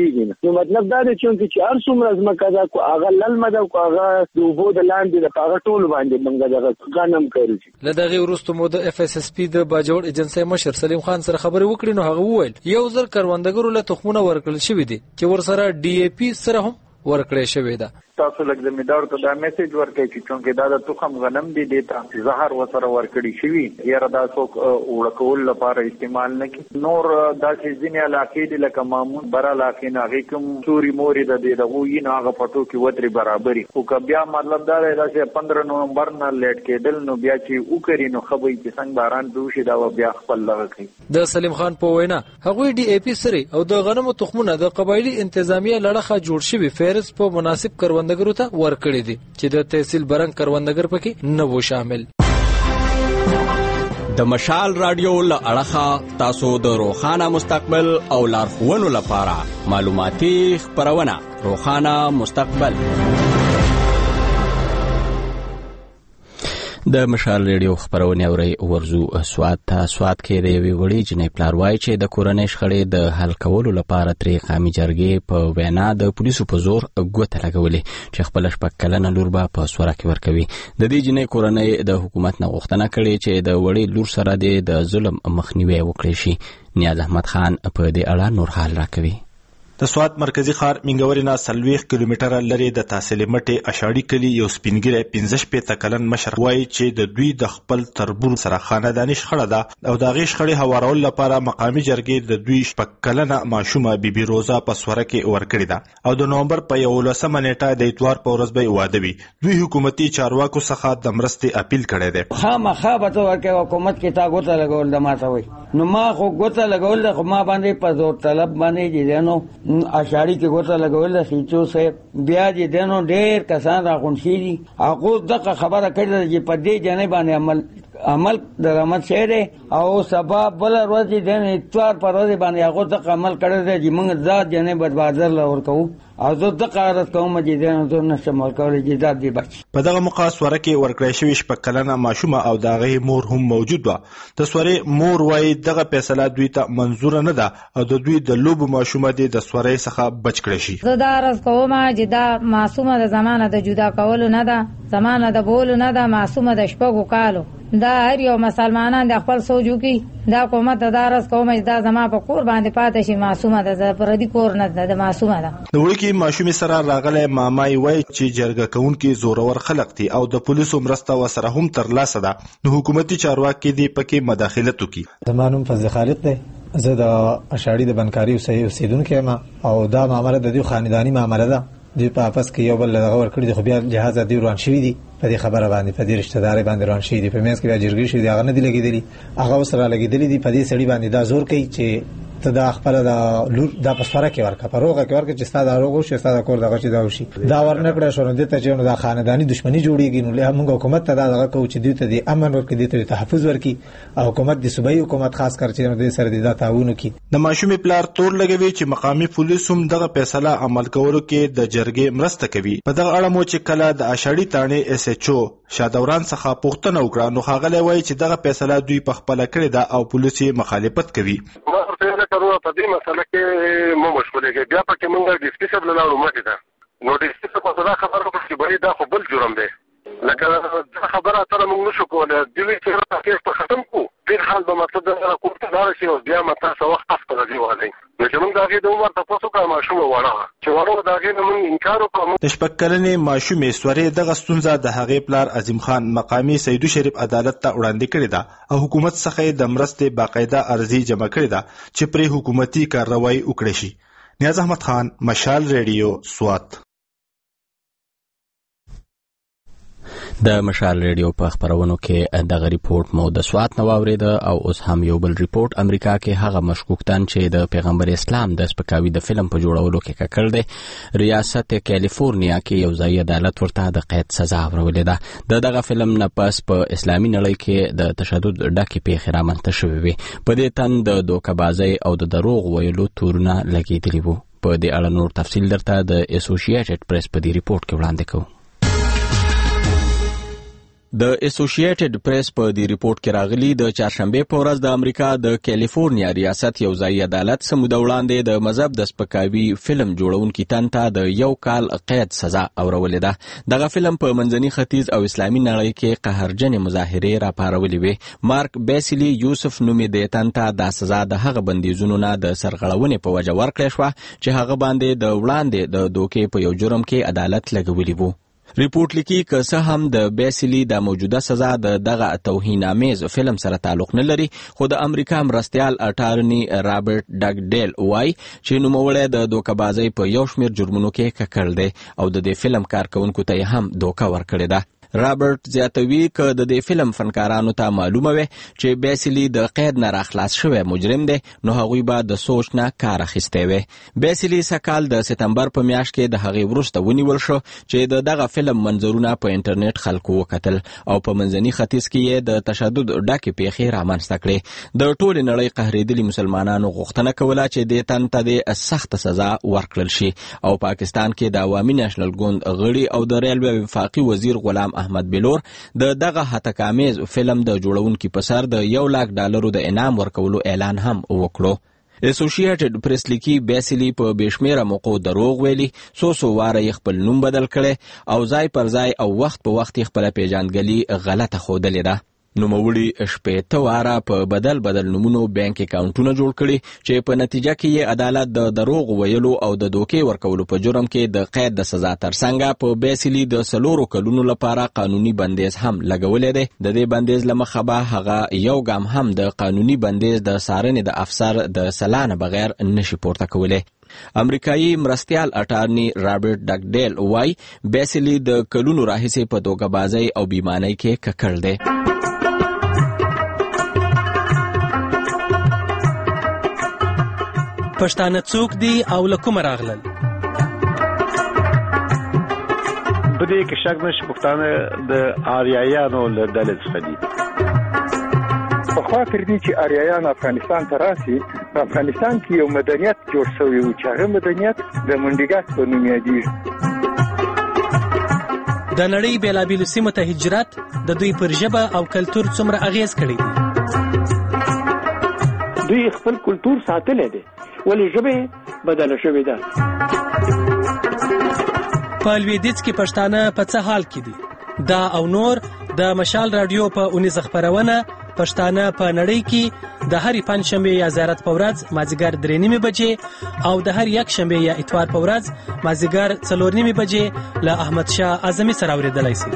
نو مطلب دا دی چې هر څومره ځمکه ده کو هغه للمه ده کو هغه د اوبو د لاندې د هغه ټول باندې موږ دغه غنم کوي. له دغه وروسته مو د اف اس اس پی د باجوړ ایجنسی مشر سلیم خان سره خبرې وکړې نو هغه وویل یو ځل کروندګرو له تخمونه ورکړل شوی دي چې ورسره ډي اي پی سره هم ورکړې شوی ده. تاسو لکه زمیندار ته دا میسج ورکړئ چې چونکې دا د تخم غنم دی دیتا زهر وسره ورکړي شوی یاره دا څوک وړکول لپاره استعمال نه کی. نور دا چې ځینې علاقې دي لکه مامون بر علاقې نه هغې کوم سوري موري د دې دغو یي نه هغه پټو کې وترې برابري خو که بیا مطلب دا دی دا چې پندره نومبر نه لیټ کېدل نو بیا چې وکړي نو ښه به وي چې څنګه باران به وشي دا به بیا خپل دغه کوي. د سلیم خان په وینا هغوی ډي اي پي سرې او د غنمو تخمونه د قبایلي انتظامیه لړخه جوړ شوي فهرست په مناسب کروندګرو ته ورکړي دي چې د تحصیل برنګ کروندګر پکې نه وو شامل. د مشال رادیو له اړخه تاسو د روخانه مستقبل او لارښوونو لپاره معلوماتي خپرونه روخانه مستقبل. د مشال ریډیو خبرونه اوري ورزو سواد ته سواد کې د یوې وړې جنې پلار وای چې د کورنۍ شخړې د حل کولو لپاره ترې قامي جرګې په وینا د پولیسو په زور ګوته لګولې چې خپل شپږ کلنه لور به په سوره کې ورکوي. د دې جنې کورنۍ د حکومت نه غوښتنه کړې چې د وړې لور سره د ظلم مخنیوي وکړي شي. نیاز احمد خان په دې اړه نور حال راکوي. د سوات مرکزی ښار منګوري نه سلويخ کیلومتره لري د تحصیل مټي اشاړي کلی یو سپینګری پنځه شپږ کلن مشر وایي چې د دوی د خپل تربور سره خاندانی شخړه ده او د غي شخړې هوارول لپاره مقامی جرګې د دوی شپږ کلنه ماشومه بیبي روزا په سوره کې ورکړی ده او د نومبر په یولسمه نیټه د اتوار په ورځ به واده وي. دوی حکومتي چارواکو څخه د مرستې اپیل کړی دی. خامخا به ته ورکې حکومت کې تا ګوته لګول د ماته وي نو ما خو ګوته لګول خو ما باندې په زور طلب باندې دي نو اشاړي کې ګوته لګول خېچو سه بیا دې دنو ډېر کسان راغونډي دي هغه دغه خبره کړې چې په دې جنې باندې عمل عمل د رحمت شه او سبب بل ورځ دې اتوار پر ورځ باندې هغه دغه عمل کړی چې موږ ذات جنې بدبازر لور کوو او زه د قرارت کوم چې دې نو نشه مال کولې چې ذات دې بچ. په دغه موقع سوره کې ورکړی شوی شپږ کلنه ماشومه او دغه مور هم موجود و. د سوره مور وایي دغه فیصله دوی ته منظور نه ده او د دوی د لوب ماشومه دې د سوره څخه بچ کړی شي. زه دا عرض کوم چې دا معصومه د زمانه د جدا کولو نه ده زمانه د بولو نه ده معصومه د شپږو کالو دا هر یو مسلمانان د خپل سوچو کې دا قومت د عرض کوم چې دا زما په کور باندې پاتې شي معصومه ده پردي کور نه ده د معصومه ده. د وړکي ماشومې سره راغلی مامای وای چې جرګه کوونکي زورور خلق دي او د پولیسو مرسته وسره هم ترلاسه ده نو حکومتي چارواکي دي پکې مداخلت وکړي. زمانوم فضل خالق دی زه د اشاړي د بنکاري اوسیدونکو یم او دا معامله د دوی خاندانی معامله ده. دوی په اپس کې یو بل لغور کړی دی خو بیا جهاز دی روان شوی دی په دې خبره باندې په دې رشتہ داري باندې روان شوی دی په مېز کې بیا جرګې شوی دی هغه نه دی لګیدلی هغه سره لګیدلی دی په دې سړي باندې دا زور کوي چې ته دا خپل دا لور دا پسوره کې ورکا پروغه کې ورکا چې ستاسو روغو شي ستاسو کور دغه چې دا وشي دا ورنکړه شو نو دته چې نو دا خاندانی دښمنی جوړیږي نو له موږ حکومت ته دا دغه کو چې دوی ته د امن ورکړي دي ته تحفظ ورکړي او حکومت د صوبایي حکومت خاص کر چې د سره د تعاون کوي. د ماشومې پلار تور لګوي چې مقامی پولیس هم دغه فیصله عمل کولو کې د جرګې مرسته کوي. په دغه اړه مو چې کله د اشاړي تانه اس ایچ او شادوران څخه پوښتنه وکړه نو هغه وایي چې دغه فیصله دوی په خپل کړی دا او پولیس مخالفت کوي. په دې مسله کې مو مشغولېږي بیا پکې موږ ډیسکي صاحب له لاړو مټې ته نو ډیسکي صاحب په دا خبره وکړه چې بری دا خو بل جرم دی لکه دا خبره اتره موږ نشو کولی دوی چې دا کیس په ختم کو ډېر حال به مطلب دا کور ته لاړ شي او بیا مته څه وخت تاسو ته دې وایي نو چې موږ د هغې د عمر تپوس وکړه ماشومه وړه چې وړه د هغې نه موږ انکار وکړو. د شپږ کلنې ماشومې سورې دغه ستونزه د هغې پلار عظیم خان مقامي سیدو شریف عدالت ته وړاندې کړې ده او حکومت څخه د مرستې باقاعده ارزي جمع کړې ده چې پرې حکومتي کارروایي وکړي شي. نیاز احمد خان مشال ریډیو سوات. د مشال ریډیو په خبرونو کې دغه ریپورت مو د سوات نو اوریده او اوس هم یو بل ریپورت امریکا کې هغه مشکوکتان چې د پیغمبر اسلام د سپکاوي د فلم په جوړولو کې ککړ دي ریاست کالیفورنیا کې یو ځای عدالت ورته د قید سزا ورولې ده. د دغه فلم نه پس په اسلامي نړۍ کې د تشدد ډکې پیښې رامنځته شوې وي. په دې تن د دوکهبازۍ او د دروغ ویلو تورونه لګېدلي وو. په دې اړه نور تفصیل درته د اسوسییټډ پریس په دې ریپورت کې وړاندې کوو. د اسوسییټډ پریس په دې ریپورت کې راغلي د چهارشنبه په ورځ د امریکا د کالیفورنیا ریاست یو ځایي عدالت سموده وړاندې د مذهب د سپکاوي فلم جوړونکي تن ته د یو کال قید سزا اورولې ده. دغه فلم په منځني ختیځ او اسلامي نړۍ کې قهرجنې مظاهرې راپارولې وې. مارک بیسلی یوسف نومې د تن ته دا سزا د هغه بندیزونو نه د سرغړونې په وجه ورکړې شوه چې هغه باندې د وړاندې د دوکې په یو جرم کې عدالت لګولي وو. ریپورت لیکي که څه هم د بیسلی د موجوده سزا د دغه توهین آمیز فلم سره تعلق نه لري، خو د امریکا مرستیال اټارنی رابرټ ډګډیل وای چې نوموړی د دوکه‌بازۍ په یو شمېر جرمونو کې ککړ دی او د دې فلم کارکونکو ته هم دوکه ورکړې ده. رابرټ زیاتوي که د دې فلم فنکارانو ته معلومه وي چې بیسلی د قید نه راخلاص شوی مجرم دی، نو هغوی به د سوچ نه کار اخیستی وي. بیسلی سکال د سپتمبر په میاشت کې د هغې وروسته ونیول شو چې د دغه فلم منظرونه په انټرنیټ خلکو وکتل او په منځني ختیځ کې یې د تشدد ډکې پیښې رامنځته کړې. د ټولې نړۍ قهرېدلي مسلمانانو غوښتنه کوله چې دې تن ته د سخته سزا ورکړل شي او پاکستان کې د عوامي نېشنل ګوند غړي او د ریلوې وفاقي وزیر غلام احمد بلور د دغه هتکامیز فلم د جوړونکي په سر د یو لاک ډالرو د انعام ورکولو اعلان هم وکړو. اسوسییټډ پریس لیکي بیسلی په بشمیره موقعو دروغ ویلي، څو څو واره یې خپل نوم بدل کړی او ځای پر ځای او وخت په وخت یې خپله پیژندګلي غلطه ښودلې ده. نوموړي شپېته واره په بدل بدل نومونو بانک اکاونټونه جوړ کړي چې په نتیجه کې یې عدالت د دروغ ویلو او د دوکې ورکولو په جرم کې د قید د سزا ترڅنګ په بیسلی د څلورو کلونو لپاره قانوني بندیز هم لګولی دی. د دې بندیز له مخه به هغه یو ګام هم د قانوني بندیز د څارنې د افسر د سلا نه بغیر نشي پورته کولی. امریکایي مرستیال اټارنی رابرټ ډګډیل وای بیسلی د کلونو راهیسې په دوکه‌بازۍ او بیمانۍ کې ککړ دی. پښتانه څوک دي او له کومه راغلل؟ په دې کې شک نشته پښتانه د آریایانو له ډلې څخه دي. پخوا تر دې چې آریایان افغانستان ته راسي، په افغانستان کې یو مدنیت جوړ شوی و چې هغه مدنیت د منډیګات په نوم یادېږي. د نړۍ بېلابېلو سیمو ته هجرت د دوی پر ژبه او کلتور څومره اغیز کړی دی؟ دوی خپل کلتور ساتلی دی ولې ژبه بدله شوې ده. په لویدیځ کې پښتانه په څه حال کې دي؟ دا او نور د مشال رادیو په اونیزه خپرونه پښتانه په نړۍ کې د هرې پنجشنبې یا زیارت په ورځ مازدیګر درې نیمې بجې او د هر یک شنبې یا اتوار په ورځ مازدیګر څلور نیمې بجې له احمد شاه اعظمي سره اورېدلی سئ.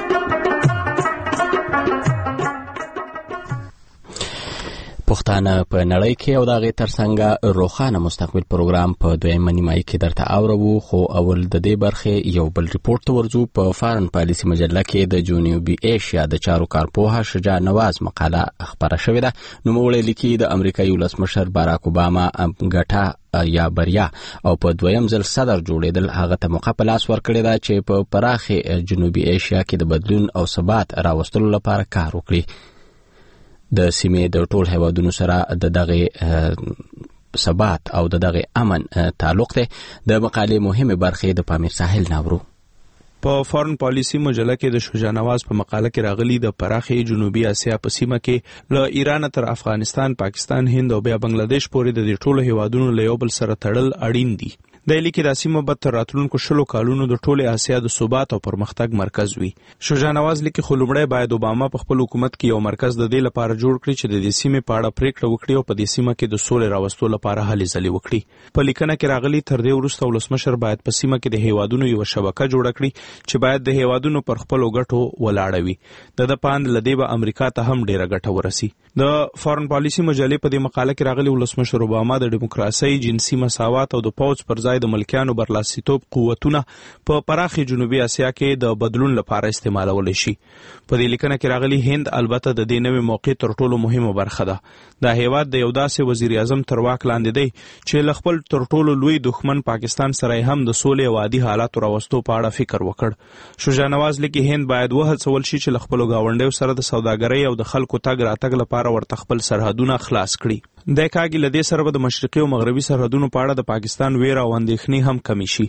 پښتانه په نړۍ کې او د هغې ترڅنګ روښانه مستقبل پروګرام په دویمه نیمایي کې درته اورو، خو اول د دې برخې یو بل ریپورټ ته ورځو. په فارن پالیسي مجله کې د جنوبي ایشیا د چارو کارپوهه شجاع نواز مقاله خپره شوې ده. نوموړی لیکي د امریکایي ولسمشر باراک اوباما ګټه یا بریا او په دویم ځل صدر جوړېدل هغه ته موقع په لاس ورکړې ده چې په پراخې جنوبي ایشیا کې د بدلون او ثبات راوستلو لپاره کار وکړي. د سیمې د ټول هیوادونو سره د دغه ثبات او د دغه امن تعلق دی. د مقالې مهمه برخې د پامیر ساحل ناورو. په فارن پالیسی مجله کې د شجاع نواز په مقاله کې راغلي د پراخې جنوبي اسیا په سیمه کې له ایران تر افغانستان، پاکستان، هند او بیا بنگلاديش پورې د دې ټولو هیوادونو له یو بل سره تړل اړین دي. د لیکي د سیمه به تر راتلونکو شلو کالونو د ټولې اسیا د ثبات او پرمختګ مرکز وي. شجاع نواز لیکي خو لومړی باید اوباما په خپل حکومت کې یو مرکز د دې لپاره جوړ کړي چې د دې سیمې په اړه پریکړه وکړي او په دې سیمه کې د سولې راوستلو لپاره هلې ځلې وکړي. په لیکنه کې راغلي تر دې وروسته ولسمشر باید په سیمه کې د هیوادونو یو شبکه جوړه کړي چې باید د هیوادونو پر خپلو ګټو ولاړه وي. د د پاند لدی به امریکا ته هم ډیره ګټه ورسي. د فارن پالیسی مجلې په دې مقاله کې راغلي ولسمشر اوباما د دیموکراسي، جنسي مساوات او د پوځ پر ځای د ملکیانو برلاسیتوب قوتونه په پراخي جنوبي اسیا کې د بدلون لپاره استعمالول شي. په دې لیکنه کې راغلي هند البته د دې نوې موقع تر ټولو مهمه برخه ده. دا هیواد د یو داسې وزیر اعظم تر واک لاندې دی چې له خپل تر ټولو لوی دښمن پاکستان سره هم د سولې او عادي حالاتو راوستو په اړه فکر وکړ. شجاع نواز لیکي هند باید وهڅول شي چې له خپلو ګاونډیو سره د سوداګرۍ او د خلکو تګ راتګ لپاره ورته خپل سرحدونه خلاص کړي. د کاږي لدې سره به د مشرقي او مغربي سرحدونو په اړه د پاکستان ویره او اندېښنې هم کمی شي.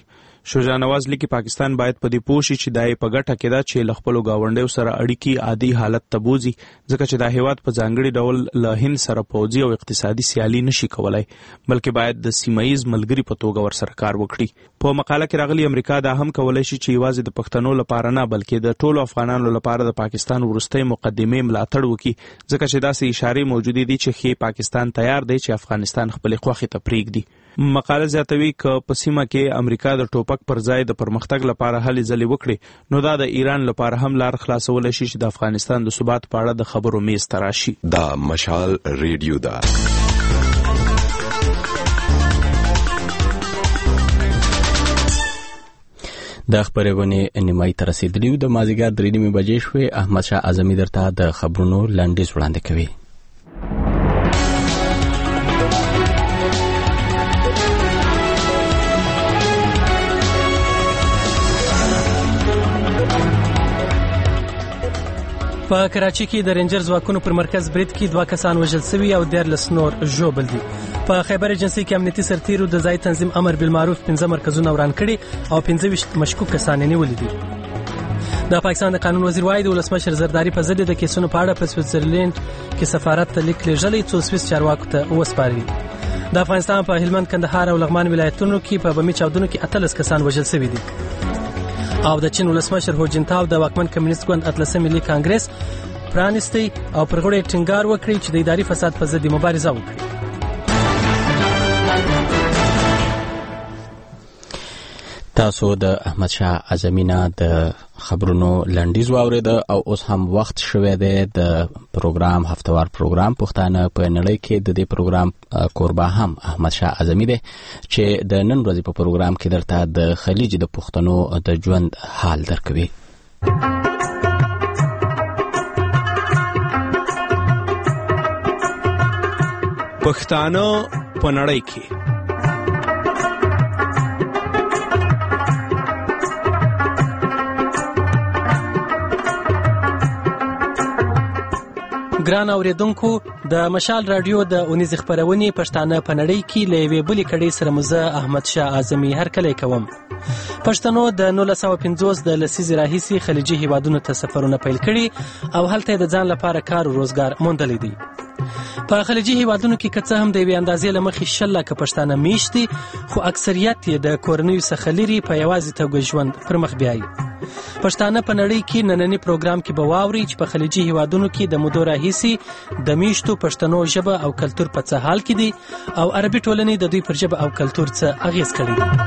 شجاع نواز لیکي پاکستان باید په دې پوه شي چې دا یې په ګټه کې ده چې له خپلو ګاونډیو سره اړیکې عادي حالت ته بوځي، ځکه چې دا هیواد په ځانګړي ډول له هند سره پوځي او اقتصادي سیالي نشي کولای، بلکې باید د سیمه ییز ملګري په توګه ورسره کار وکړي. په مقاله کې راغلي امریکا دا هم کولای شي چې یوازې د پښتنو لپاره نه بلکې د ټولو افغانانو لپاره د پاکستان وروستۍ مقدمې ملاتړ وکړي، ځکه چې داسې اشارې موجودې دي چې ښیي پاکستان تیار دی چې افغانستان خپلې خوښې ته پرېږدي. مقاله زیاتوي که په سیمه کې امریکا د ټوپک پر ځای د پرمختګ لپاره هلې ځلې وکړي نو دا د ایران لپاره هم لار خلاصولی شي چې د افغانستان د ثبات په اړه د خبرو میز ته راشي. دا مشال ریډیو ده. د خبرونې نیمایي ته رسېدلي د مازدیګر درې نیمې بجې شوې. احمد شاه اعظمي درته د خبرونو لنډیز وړاندې کوي. په کراچي کې د رینجر ځواکونو پر مرکز برید کې دوه کسان وژل شوي او دیارلس نور ژوبل دي. په خیبر ایجنسي کې امنیتي سرتیرو د ځای تنظیم امر بالمعروف پنځه مرکزونه وران کړي او پنځه ویشت مشکوک کسان نیولي دي. د پاکستان د قانون وزیر وايي د ولسمشر زرداری په ضد د کیسونو په اړه په سویټزرلند کې سفارت ته لیک لېږلی څو سویس چارواکو ته وسپاري. د افغانستان په هلمند، کندهار او لغمان ولایتونو کې په بمي چاودنو کې اتلس کسان وژل شوي دي. او د چین ولسمشر هو جنتاو د واکمن کمیونست ګوند اتلسم ملي کانګرس پرانیستی او پر غړي ټینګار وکړي چې د اداري فساد په ضد مبارزه وکړي. تاسو د احمد شاه اعظمي نه د خبرونو لنډیز واورید او اوس هم وخت شوه دی د پروګرام هفتوار پروګرام پښتانه په نړۍ کې. د دې پروګرام کوربه هم احمد شاه اعظمي دی چې د نن ورځې په پروګرام کې درته د خلیج د پښتنو د ژوند حال درکوي. پښتانه په نړۍ کې ګران اوریدونکو، د مشال رادیو د اونیز خبرونې پښتانه په نړۍ کې له یوې بلې کړۍ سره مزه احمد شاه اعظمي هرکلی کوم. پښتنو د نولس سوه پنځوس د لسیزې راهیسې خلیجي هیوادونو ته سفرونه پیل کړي او هلته د ځان لپاره کار او روزګار موندلی دی. په خلیجي هیوادونو کې که څه هم د یوې اندازې له مخې شل لکه پښتانه میشت دي، خو اکثریت یې د کورنیو څخه لرې په یوازې توګه ژوند پر مخ بیایي. پښتانه په نړۍ کې نننی پروګرام کې به واوري چې په خلیجي هیوادونو کې د مودو راهیسې د میشتو پښتنو ژبه او کلتور په څه حال کې دي او عربي ټولنې د دوی پر ژبه او کلتور څه اغیز کړی دی.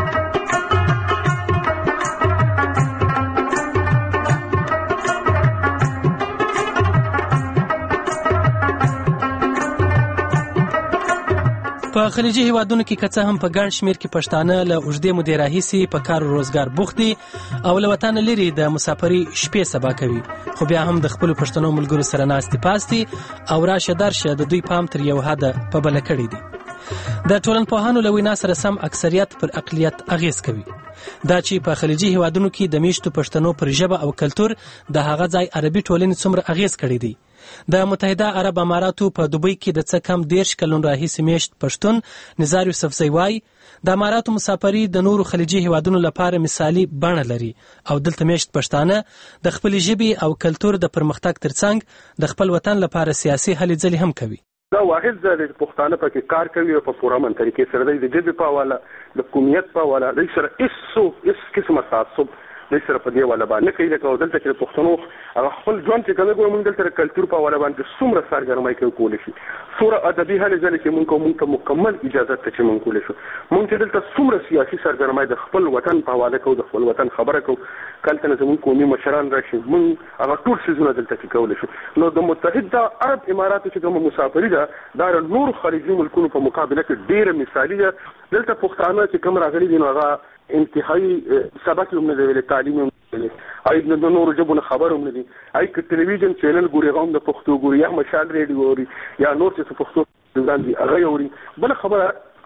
په خلیجي هیوادونو کې که څه هم په ګڼ شمېر کې پښتانه له اوږدې مودې راهیسې په کار او روزګار بوخت دي او له وطنه لرې د مسافرۍ شپې سبا کوي، خو بیا هم د خپلو پښتنو ملګرو سره ناستې پاستې او راشه درشه د دوی پام تر یو حده په بله کړی دی. د ټولنپوهانو له وینا سره سم اکثریت پر اقلیت اغیز کوي. دا چې په خلیجي هیوادونو کې د میشتو پښتنو پر ژبه او کلتور د هغه ځای عربي ټولنې څومره اغیز کړی دی. د متحده عرب اماراتو په دوبۍ کې د څه کم دېرش کلونو راهیسې میشت پښتون نزار یوسفزی وایي د اماراتو مسافري د نورو خلیجي هیوادونو لپاره مثالي بڼه لري او دلته میشت پښتانه د خپلې ژبې او کلتور د پرمختګ ترڅنګ د خپل وطن لپاره سیاسي هلې ځلې هم کوي. دا واحد ځای دی چې پښتانه پکې کار کوي او په پوره امن طریقې سره د ژبې په حواله د قومیت په حواله دوی سره هېڅ هېڅ قسمه تعصب دوی سره په دې حواله باندې کوي. لکه دلته چې د پښتنو هغه خپل ژوند چې کوم ګورو موږ دلته کلتور په حواله باندې څومره سرګرمۍ کوي کولی شي، څومره ادبي هلې ځلې چې موږ کوو موږ ته مکمل اجازه ته چې موږ کولی شو. موږ چې دلته څومره سیاسي سرګرمۍ د خپل وطن په حواله کوو، د خپل وطن خبره کوو، کلته نه زموږ قومي مشران راشي موږ هغه ټول څیزونه دلته چې کولی شو. نو د متحده عرب اماراتو چې کومه مسافري ده دا د نورو خارجي ملکونو په مقابله کې ډېره مثالي ده. دلته پښتانه چې کوم راغلي دي نو هغه انتهایی سبق هم نه دی ویلی، تعلیم هم نه دی، ای د نورو ژبو نه خبر هم نه دي. ای که ټلویزیون چینل ګوري هغه هم د پښتو ګوري، یا مشال ریډیو اوري یا نور چې څه پښتو ګوري هغه اوري. بله خبره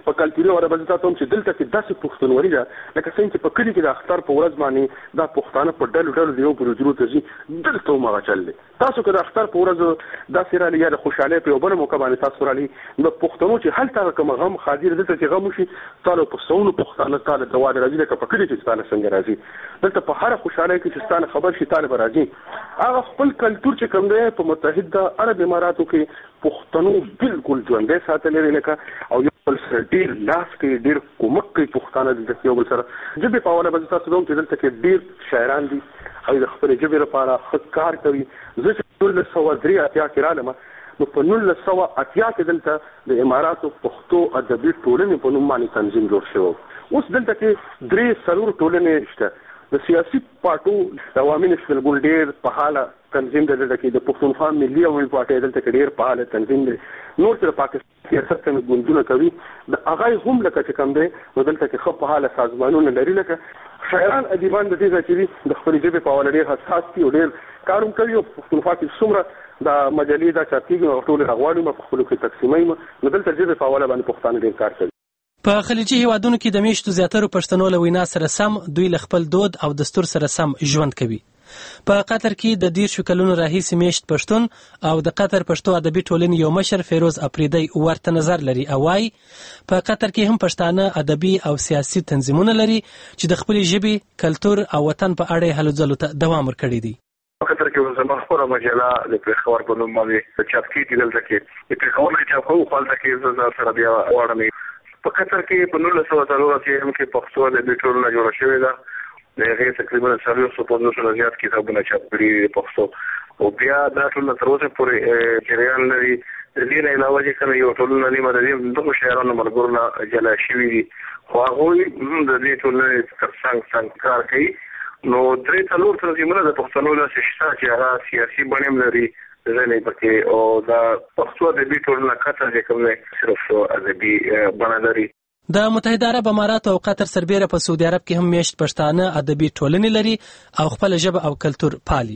په کلتوري او ادبي تاسو هم چې دلته کې داسې پښتونولي ده لکه څنګه چې په کلی کې د اختر په ورځ باندې دا پښتانه په ډلو ډلو دیو پر جوړو ته ځي دلته ما چل دي تاسو کې د اختر په ورځ داسې را لیا د خوشاله په بل موقع باندې تاسو را لې د پښتنو چې هلته کوم غم خاطر دلته چې غم شي تاسو په سونو پښتانه تاسو د واده راځي لکه په کلی چې تاسو څنګه راځي دلته په هر خوشاله کې چې تاسو خبر شي تاسو راځي هغه خپل کلتور چې کوم دی په متحده عرب اماراتو کې پښتنو بالکل ژوندې ساتلې لکه او یو بل سره ډیر لاس کې ډیر کومک کوي پښتانه د یو بل سره جبه په اوله باندې تاسو دوم چې دلته کې ډیر شاعران دي او د خپل جبه لپاره خدکار کوي زه چې نولس سوه درې اتیا کې رالم نو په نولس سوه اتیا کې دلته د اماراتو پښتو ادبي ټولنې په نوم باندې تنظیم جوړ شو اوس دلته کې درې څلور ټولنې شته د سیاسي پارټو د عوامي نشل ګل ډیر په حاله تنظیم دلته کې د پښتونخوا ملي عوامي پارټي دلته کې ډیر په حاله تنظیم دی نور چې پاکستان سیاست ته ګوندونه کوي د هغه هم لکه چې کوم دی نو دلته کې خو په حاله سازمانونه لري لکه شاعران ادیبان د دې ځکه د خپل ژبې په اړه ډیر حساس دي او ډیر کاروم کوي او پښتونخوا کې څومره د مجلې د چاپیږي او ټول غواړي په خپل کې تقسیمای نو دلته ژبې په اړه باندې پښتانه ډیر کار کوي په خلیجي هیوادونو کې د میشتو زیاترو پښتنو له وینا سره سم دوی له خپل دود او دستور سره سم ژوند کوي په قطر کې د دیرشو کلونو راهیسې میشت پښتون او د قطر پښتو ادبي ټولنې یو مشر فیروز افریدی ورته نظر لري او وايي په قطر کې هم پښتانه ادبي او سیاسي تنظیمونه لري چې د خپل ژبې کلتور او وطن په اړه هلو ځلو ته دوام ورکړي دي قطر کې زموږ خپله مجله د پېښور په نوم باندې چاپ کېږي دلته کې د پېښور نه چاپ کوو خپل کې زه سره بیا واړم په قطر کې په نولس سوه څلور اتیا کې پښتو ادبي ټولنه جوړه شوې ده د هغې تقریبا څلور سوه پنځوس نه زیات کتابونه چاپ کړي پښتو او بیا دا ټولنه تر اوسه پورې جریان لري د دې نه علاوه چې کوم یو ټولنه نیمه د دې دغو شاعرانو ملګرو نه جلا شوي دي خو هغوی د دې ټولنې تر څنګ څنګ کار کوي نو درې څلور تنظیمونه د پښتنو داسې شته چې هغه سیاسي بڼه هم لري ځنې پکې او دا پښتو ادبي ټولنه قطر چې کوم نه صرف ادبي بڼه لري د متحده عرب اماراتو او قطر سربېره په سعودي عرب کې هم میشت پښتانه ادبي ټولنې لري او خپل ژبه او کلتور پالي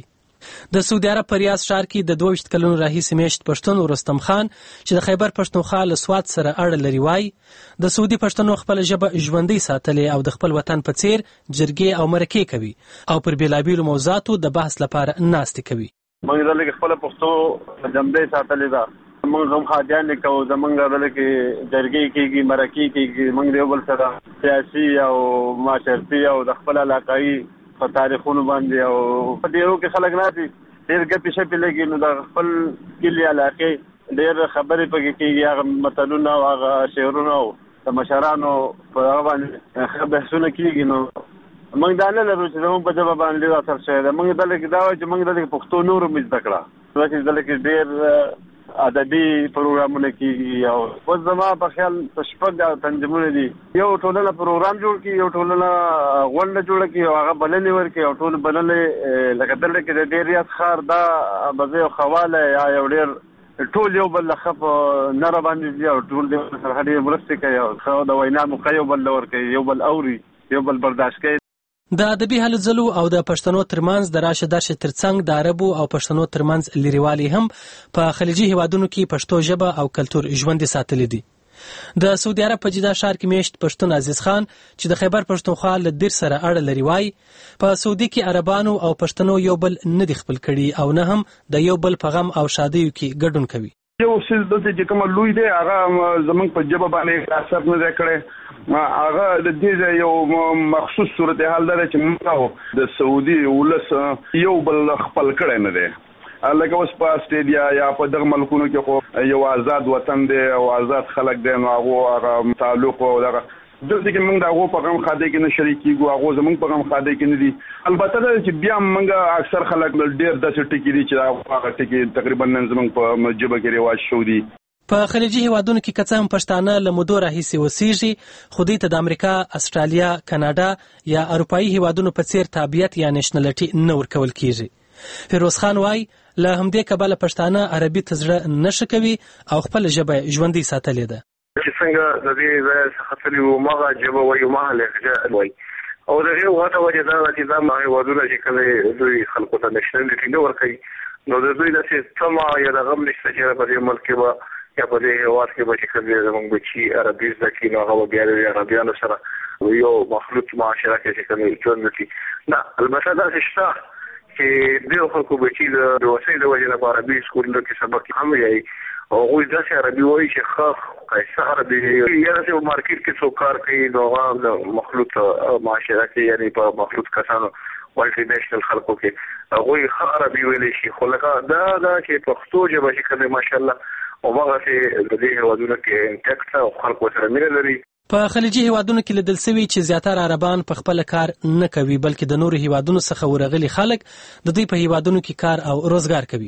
د سعودي عرب په ریاض ښار کې د دوه ویشت کلونو راهیسې میشت پښتون رستم خان چې د خیبر پښتونخوا له سوات سره اړه لري وایي د سعودي پښتنو خپل ژبه ژوندۍ ساتلې او د خپل وطن په څیر جرګې او مرکې کوي او پر بیلابیلو موضوعاتو د بحث لپاره ناستې کوي موږ دلته خپل پښتو جمدې ساتلې ده موږ هم خاجان کوو زمونږ دلته کې جرګې کېږي مرکې کېږي موږ یو بل سره سیاسي او معاشرتي او د خپل علاقایي په تاریخونو باندې او په ډیرو کې خلک ناستي ډېر ګپې شپې لګي نو د خپل کلي علاقې ډېر خبرې پکې کېږي هغه متلونه او هغه شعرونه او د مشرانو په هغه باندې ښه بحثونه کېږي نو موږ دا نه لرو چې زموږ په ژبه باندې اثر شوی دی موږ دلته کې دا وایو چې موږ دلته کې پښتو نور هم زده کړه چې دلته کې ډېر ادبي پروګرامونه کېږي او اوس زما په خیال شپږ تنظیمونه دي یو ټولنه پروګرام جوړ کړي یو ټولنه غونډه جوړه کړي او هغه بلنې ورکړي او ټول بلنې لکه دلته کې د ډېر ریاض ښار دا به یو خواله یا یو ډېر ټول یو بل خپ نه را باندې دي او ټول د سره ډېر مرستې کوي او د وینا موقع یو بل ورکوي یو بل اوري یو بل برداشت کوي د ادبي هلو ځلو او د پښتنو ترمنځ د راشه درشه ترڅنګ د عربو او پښتنو ترمنځ لريوالي هم په خلیجي هیوادونو کې پښتو ژبه او کلتور ژوندۍ ساتلې دي د سعودي عرب په جده ښار کې میشت پښتون عزیز خان چې د خیبر پښتونخوا له دیر سره اړه لري وایي په سعودي کې عربانو او پښتنو یو بل نه دي خپل کړي او نه هم د یو بل په غم او شادیو کې ګډون کوي یو څه د دې کوم لوی دی هغه زمونږ په ژبه باندې اثر نه کړي هغه د دې یو مخصوص صورتحال دی چې موږ د سعودي ولس یو بل خپل کړی نه دی لکه اوس په استرالیا یا په دغه ملکونو کې خو یو آزاد وطن دی او آزاد خلک دی نو هغه تعلق او دغه دلته کې موږ د هغو په غم خاده کې نه شریک کېږو هغو زموږ په غم خاده کې نه دي البته دا چې بیا موږ اکثر خلک ډېر داسې ټکي دي چې هغه ټکي تقریبا نن زموږ په ژبه کې رواج شو دي په خلیجي هیوادونو کې که څه هم پښتانه له مودو راهیسې اوسېږي خو دوی ته د امریکا استرالیا کاناډا یا اروپایي هیوادونو په څیر تابعیت یا نېشنلټي نه ورکول کېږي فیروز خان وایي له همدې کبله پښتانه عربي ته زړه نه ښه کوي او خپله ژبه ژوندۍ ساتلې ده چې څنګه د دې ځای څخه تللي وو مغه ژبه وایي مغه لهجه وایي او د هغې غټه وجه دا ده چې دا هېوادونه چې کله دوی خلکو ته نېشنلټي نه ورکوي نو د دوی داسې تمه یا د غم نشته چې په دې ملک کې به یا په دې هېواد کې به چې کوم زموږ بچي عربي زده کړي نو هغه بیا د عربیانو سره یو مخلوط معاشره کې چې کوم ژوند وکړي. نه البته داسې شته چې ډېرو خلکو بچي د وسایل د وجې نه په عربي سکولونو کې سبق هم وایي او هغوی داسې عربي وایي چې ښه ښایسته عربي یا داسې په مارکیټ کې څوک کار کوي نو هغه د مخلوط معاشره کې یعنې په مخلوط کسانو مالټي نیشنل خلکو کې هغوی ښه عربي ویلی شي. خو لکه دا ده چې پښتو ژبه چې کوم ماشاءالله هماغسې د دې هېوادونو کې انټیکټ او خلکو سره مینه لري. په خلیجي هیوادونو کې لیدل شوي چې زیاتره عربان په خپل کار نه کوي بلکې د نورو هیوادونو څخه ورغلي خلک د دوی په هیوادونو کې کار او روزګار کوي.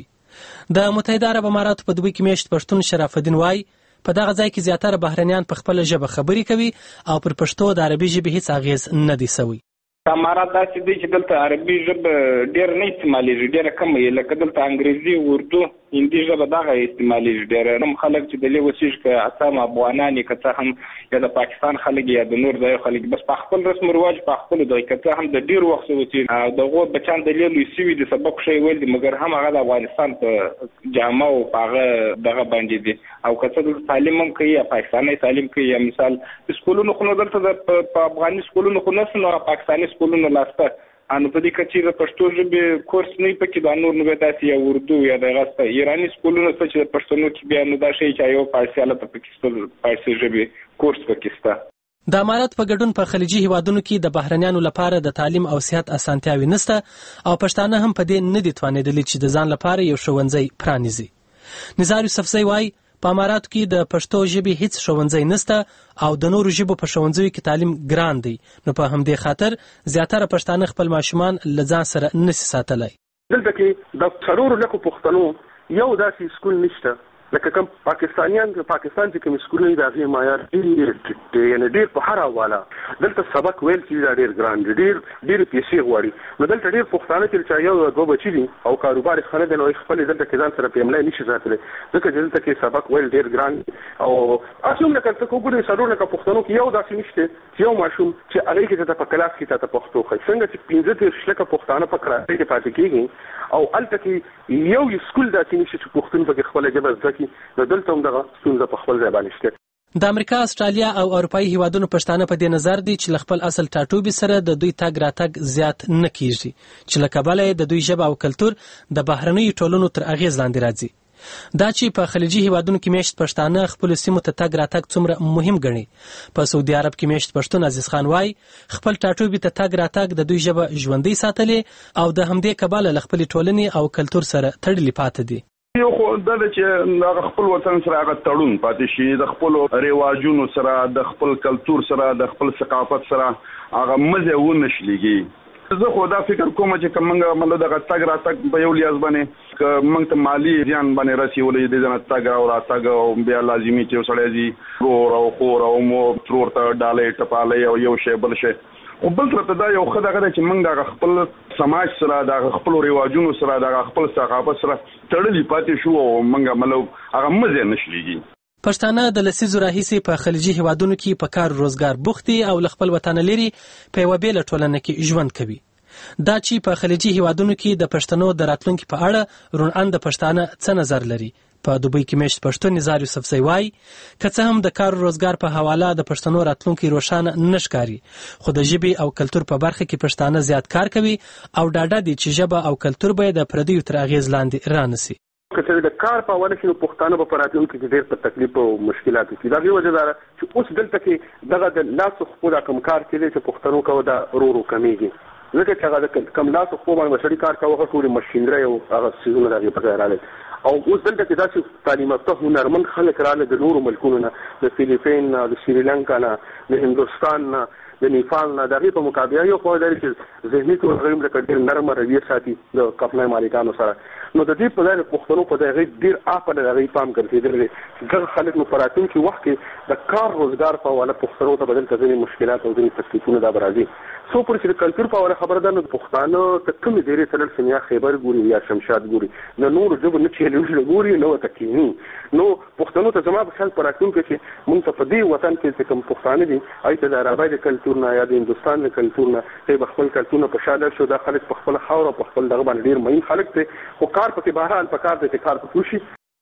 د متحده عرب اماراتو په دوبۍ کې میشت پښتون شرف الدین وایي په دغه ځای کې زیاتره بهرنیان په خپل ژبه خبرې کوي او پر پښتو د عربي ژبې هیڅ اغیز نه دی سوی. امارات داسې دی چې دلته عربي ژبه ډېر نه استعمالېږي، ډېره کمه یې، لکه دلته انګریزي، اردو، هندي ژبه دغه استعمالېږي ډېره. هم خلک چې د لې اوسېږي که اسام افغانان یې که څه هم یا د پاکستان خلک یا د نور ځایو خلک بس په خپل رسم رواج په خپلو دغه که څه هم د ډېر وخت اوسېږي او د هغو بچیان د لې لوی سوي دي سبق ښه یې ویل دي مګر هم هغه د افغانستان په جامه او په هغه دغه باندې دي او که څه دلته تعلیم هم کوي یا پاکستاني تعلیم کوي یا مثال سکولونو خو نو دلته په افغاني سکولونو خو نشته نو پاکستاني سکولونو لاسته انو په دې کې چې د پښتو ژبې کورس نه پکې د نور نو داسې یا اردو یا د غسته ایرانی سکولونو څخه چې پښتنو کې بیا نو دا شی چې یو فارسی اله په پاکستان فارسی ژبې کورس پکې. د امارات په ګډون په خلیجي هیوادونو کې د بهرنیانو لپاره د تعلیم او صحت اسانتیاوي نشته او پښتانه هم په دې نه دي توانېدلي چې د ځان لپاره یو ښوونځی پرانیزي. نزار یوسفزی وایي په اماراتو کې د پښتو ژبې هیڅ ښوونځی نشته او د نورو ژبو په ښوونځیو کې تعلیم ګران دی نو په همدې خاطر زیاتره پښتانه خپل ماشومان له ځان سره نشي ساتلی. دلته کې د څلورو لکو پښتنو یو داسې سکول نشته لکه کوم پاکستانیان په پاکستان کې کوم سکولونه د هغې معیار ډېر یعنې ډېر په هر حواله دلته سبق ویل چې دا ډېر ګران دي، ډېر ډېرې پیسې غواړي. نو دلته ډېر پښتانه چې یو دوه بچي دي او کاروبار یې ښه نه دی نو خپلې دلته کې ځان سره فیملی نشي ساتلی ځکه چې دلته کې سبق ویل ډېر ګران دي. او هسې هم لکه ته وګورې څلور لکه پښتنو کې یو داسې نشته چې یو ماشوم چې هغې کې ته په کلاس کې ته پښتو ښایي څنګه چې پنځه دېرش لکه پښتانه په کراچۍ کې پاتې کېږي او هلته کې یو سکول داسې نشته چې پښتون پکې خپله ژبه زده کړي نو دلته هم دغه ستونزه په خپل ځای باندې شته. د امریکا، استرالیا او اروپایي هیوادونو پښتانه په دې نظر دي چې له خپل اصل ټاټوبي سره د دوی تګ راتګ زیات نه کیږي چې له کبله د دوی ژبه او کلتور د بهرنیو ټولنو تر اغیز لاندې راځي. دا چې په خلیجي هیوادونو کې میشت پښتانه خپل سیمو ته تګ راتګ څومره مهم ګڼي. په سعودي عرب کې میشت پښتون عزیز خان وایي خپل ټاټوبي ته تګ راتګ د دوی ژبه ژوندۍ ساتلې او د همدې کبله له خپل ټولنې او کلتور سره تړلې پاتې دي. یو خو دا چې هغه خپل وطن سره هغه تړون پاتې شي د خپل رواجونو سره د خپل کلتور سره د خپل ثقافت سره هغه مزه ونه شلېږي. زه خو دا فکر کوم چې کومه مله دغه تګ راتګ په یو لیاز باندې که موږ ته مالی زیان باندې رسېولی د ځنه تګ او راتګ او بیا لازمي چې سړی ځي رور او خور او مور ترور ته ډالۍ ټپالۍ او یو شی بل شی او بل طرف ته دا یو ښه دغه دی چې موږ د خپل سماج سره د خپلو رواجونو سره د خپل ثقافت سره تړلي پاتې شو او موږ ملو هغه مزه نه شلېږي. پښتانه د لسیزو راهیسې په خلیجي هیوادونو کې په کار روزګار بوخت دي او له خپل وطنه لرې په یوه بېله ټولنه کې ژوند کوي. دا چې په خلیجي هیوادونو کې د پښتنو د راتلونکي په اړه روڼ اند پښتانه څه نظر لري. په دوبۍ کې میشت پښتون نزار یوسفزی وایي که څه هم د کار روزګار په حواله د پښتنو راتلونکي روښانه نه ښکاري خو د ژبې او کلتور په برخه کې پښتانه زیات کار کوي او ډاډه دي چې ژبه او کلتور به د پردیو تر اغیز لاندې رانسي. که د کار په حواله کې پښتانه به په راتلونکي کې ډېر په تکلیف او مشکلاتو کې د هغې وجه دا ده چې اوس دلته کې دغه د لاسو خپو دا کوم کار چې دی چې پښتنو کوه دا ورو ورو کمیږي ځکه چې هغه د کم لاسو خپو باندې سړي کار کوه هغه ټولې مشینرۍ او هغه څیزونه د هغې په ځای راغلل او اوس دلته کې داسې تعلیم یافته هنرمند خلک راغله د نورو ملکونو نه د فیلیپین نه د سریلنکا نه د هندوستان نه د نیپال نه د هغې په مقابله یو خو دا چې ذهني طور هغوی لکه ډېر نرمه رویه ساتي د کمپنۍ مالکانو سره نو د دې په ځای د پښتنو په ځای هغوی ډېر عاقله د هغوی پام ګرځېدلی دی چې دغه خلک نو په راتلونکي وخت کې د کار روزګار په حواله پښتنو ته به دلته ځینې مشکلات او ځینې تکلیفونه دا به راځي. څو پورې چې د کلتور په حواله خبره ده نو د پښتانه ته کومې ډېرې تلل شم یا خیبر ګوري یا شمشاد ګوري د نورو ژبو نه چیلنجونه ګوري نه ورته کښېني نو پښتنو ته زما په خیال په راتلونکي کې موږ ته په دې وطن کې چې کوم پښتانه دي هغوی ته د عربۍ د کلتور نه یا د هندوستان د کلتور نه دوی به خپل کلتور نه په شا ډک شو دا خلک په خپله خاوره په خپل دغه باندې ډېر مهم خلک دی خو کار پکې بهرحال په کار دی چې کار پکې وشي.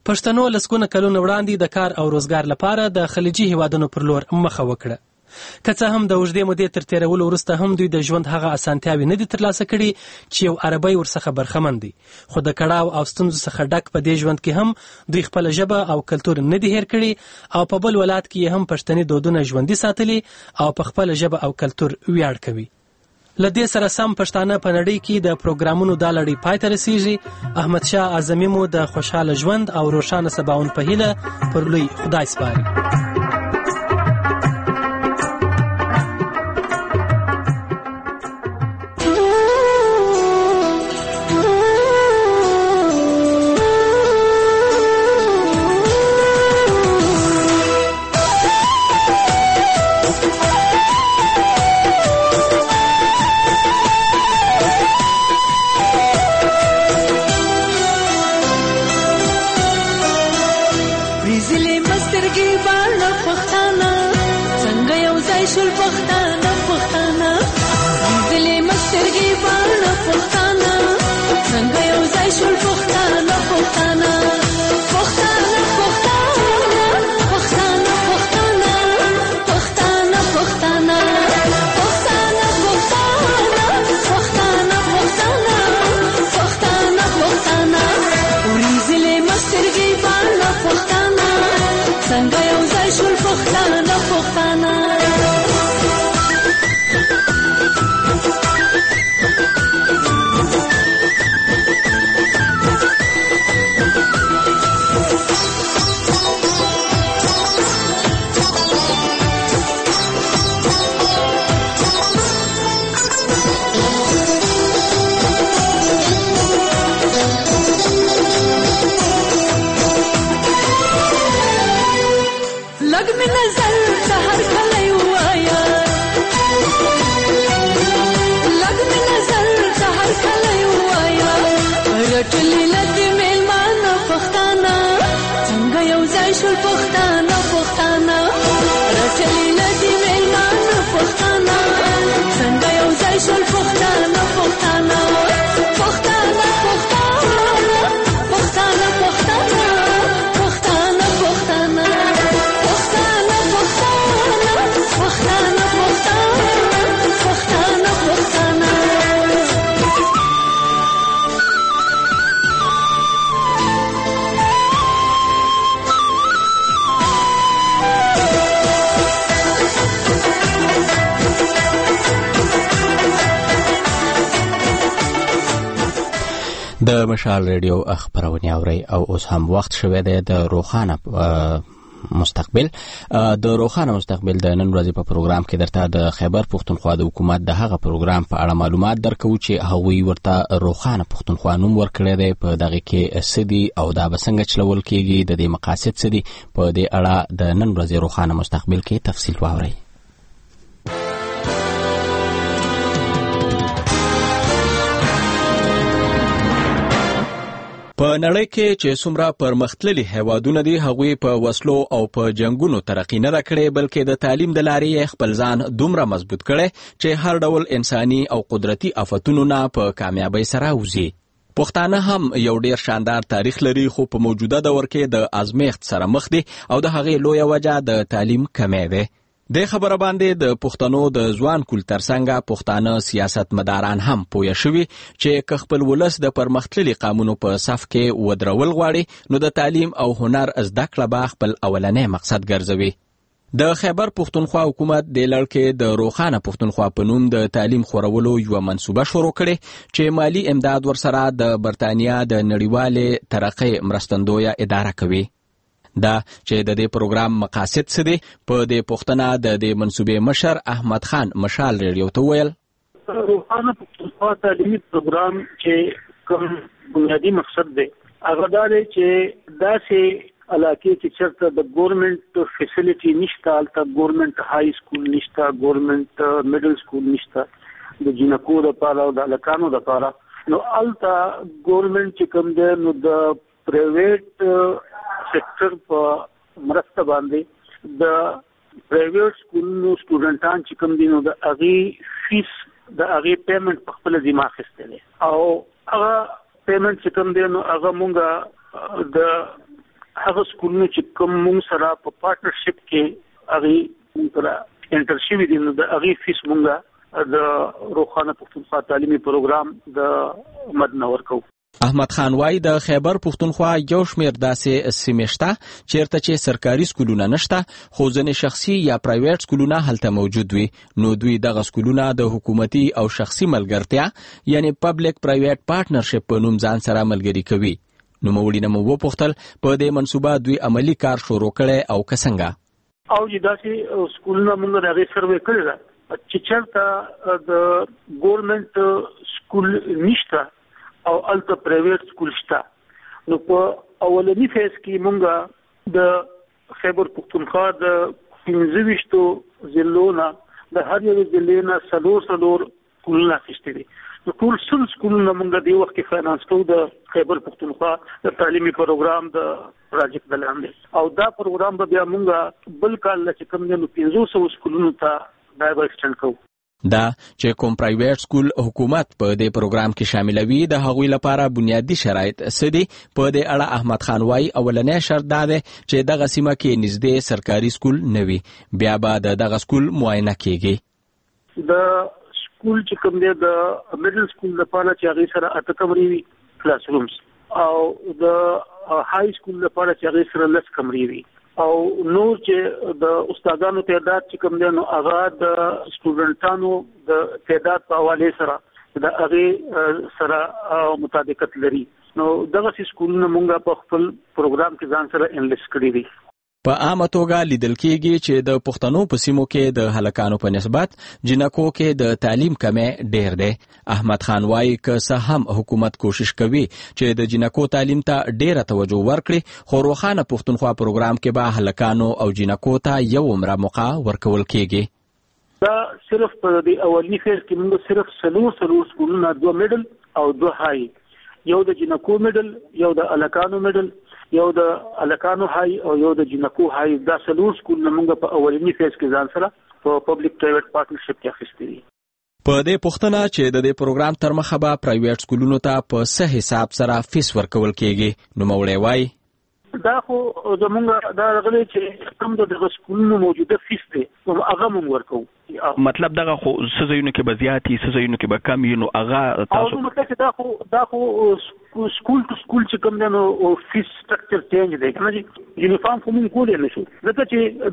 پښتنو لسګونه کلونه وړاندې د کار او روزګار لپاره د خلیجي هیوادونو پر لور مخه وکړه. که څه هم د اوږدې مودې تر تېرولو وروسته هم دوی د ژوند هغه اسانتیاوې نه دي ترلاسه کړي چې یو عربی ورڅخه برخمن دی، خو د کړاو او ستونزو څخه ډک په دې ژوند کې هم دوی خپله ژبه او کلتور نه دی هېر کړي او په بل ولایت کې هم پښتني دودونه ژوندي ساتلي او په خپله ژبه او کلتور ویاړ کوي. له دې سره سم پښتانه په نړۍ کې د پروګرامونو دا لړۍ پای ته رسیږي. احمدشاه اعظمي مو د خوشحاله ژوند او روښانه سباوون په هیله پر لوی خدای سپاري. د مشال ریډیو خبرونه اوري او اوس هم وخت شوه د روخانه مستقبل. د روخانه مستقبل د نن ورځې په پروګرام کې درته د خیبر پښتونخوا د حکومت د هغه پروګرام په اړه معلومات درکو چې هغوی ورته روخانه پښتونخوا نوم ورکړی دی. په دغه کې سدي او دا بسنګ چلول کېږي، د دې مقاصد سدي، په دې اړه د نن ورځې روخانه مستقبل کې تفصیل واورئ. په نړۍ کې چې څومره پرمختللي هیوادونه دي هغوی په وسلو او په جنگونو ترقی نه کړي، بلکې د تعلیم د لارې خپل ځان دومره مضبوط کړي چې هر ډول انساني او قدرتي آفتونو نه په کامیابی سره وځي. پښتانه هم یو ډیر شاندار تاریخ لري، خو په موجوده دور کې د ازمیښت سره مخ دي او د هغې لویه وجه د تعلیم کمی دی. د خبره باندې د پښتنو د ځوان کول ترڅنګ پښتانه سیاستمداران هم پوه شوي چې که خپل ولس د پرمختللي قانونو په صف کې ودرول غواړي نو د تعلیم او هنر زده کړه به خپل اولنی مقصد ګرځوي. د خیبر پښتونخوا حکومت د لړ کې د روخانه پښتونخوا په نوم د تعلیم خورولو یو منصوبه شروع کړي چې مالی امداد ورسره د برتانیا د نړیوالې ترقۍ مرستندویه اداره کوي. دا چې د دې پروګرام مقاصد څه دي، په دې پوښتنه د دې منصوبې مشر احمد خان مشال ریډیو ته ویل. روخانه پښتونخوا تعلیمي پروګرام چې کوم بنیادی مقصد دی هغه دا دی چې داسې علاقې چې چېرته د ګورنمنټ فیسیلیټي نشته، هلته ګورنمنټ های سکول نشته، ګورنمنټ میډل سکول نشته د جنکو دپاره او د هلکانو دپاره، نو هلته ګورنمنټ چې کوم دی نو د پرایویټ سیکټر په مرسته باندې د پرایویټ سکولونو سټوډنټان چې کوم دي نو د هغې فیس د هغې پیمنټ په خپله ذمه اخیستی دی او هغه پیمنټ چې کوم دی نو هغه مونږ د هغه سکولونه چې کوم موږ سره په پارټنرشپ کې هغه سره انټرشیپ دي نو د هغه فیس موږ د روخانه پښتونخوا تعلیمي پروګرام د مدنه ورکو. احمد خان وای د خیبر پښتونخوا یو شمېر داسې سیمې شته چیرته چې سرکاري سکولونه نشته خو ځینې شخصي یا پرایویټ سکولونه هلته موجود وي نو دوی دغه سکولونه د حکومتي او شخصي ملګرتیا یعنی پبلک پرایویټ پارټنرشپ په نوم ځان سره ملګري کوي. نو موړي نه مو وپوښتل په دې منصوبه دوی عملی کار شروع کړي او که څنګه؟ او داسې سکولونه موږ راغې سروې کړی ده چې چېرته د ګورنمنت سکول نشته او الته پرایویټ سکول شته. نو په اولنی فیز کې مونږه د خیبر پښتونخوا د پنځه ویشتو ضلعونو د هر یو ضلع نه څلور څلور سکولونه اخیستي دي. نو ټول سل سکولونه مونږ د وخت کې فاینانس کوو د خیبر پښتونخوا د تعلیمي پروګرام د پروجیکټ د لاندې او دا پروګرام به بیا مونږ بل کال چې کوم نو پنځه سوه سکولونو ته دا به ایکسټند کوو. دا چې کوم پرایویټ سکول حکومت په دې پروګرام کې شاملوي د هغوی لپاره بنیادی شرایط سدي په دې اړه احمد خان وای اولنې شرط دا دی چې دغه سیمه کې نږدې سرکاري سکول نه وي بیا به د دغه سکول معاینه کیږي. د سکول چې کوم دی د میډل سکول لپاره چې هغه سره اته کمرې وي کلاس رومز او د های سکول لپاره چې هغه سره لس کمرې وي او نور چې د استادانو تعداد چې کوم دی نو هغه د سټوډنټانو د تعداد په حواله سره د هغه سره مطابقت لري. نو دغه سکولونه مونږه په خپل پروګرام کې ځان سره انلیست کړی دي. په عامه توګه لیدل کېږي چې د پښتنو په سیمو کې د هلکانو په نسبت جنکو کې د تعلیم کمی ډیر دی. احمد خان وایي که څه هم حکومت کوشش کوي چې د جنکو تعلیم ته ډیره توجه ورکړي خو روخانه پښتونخوا پروګرام کې به هلکانو او جنکو ته یو عمره موقع ورکول کېږي. دا صرف په دې اولنی فیز کې موږ صرف څلور څلور سکولونه دوه میډل او دوه های یو د جنکو میډل یو د هلکانو میډل یو د الکانو های او یو د جنکو های دا څلور سکولونه موږ په اولنی فیز کې ځان سره په پبلک پرایویټ پارټنرشپ کې اخیستي دي. په دې پوښتنه چې د دې پروګرام تر مخه به پرایویټ سکولونو ته په څه حساب سره فیس ورکول کېږي نو موړی وای دا خو زمونږ دا غلي چې کوم د سکولونو موجوده فیس دی نو هغه موږ ورکو. مطلب دغه خو سزاینو کې به زیاتی سزاینو کې به کم وي نو هغه تاسو مطلب دا خو دا خو سکول ټو سکول چې کوم دی نو فیس سټرکچر چینج دی کنه چې یونیفارم خو موږ کولای نشو ځکه چې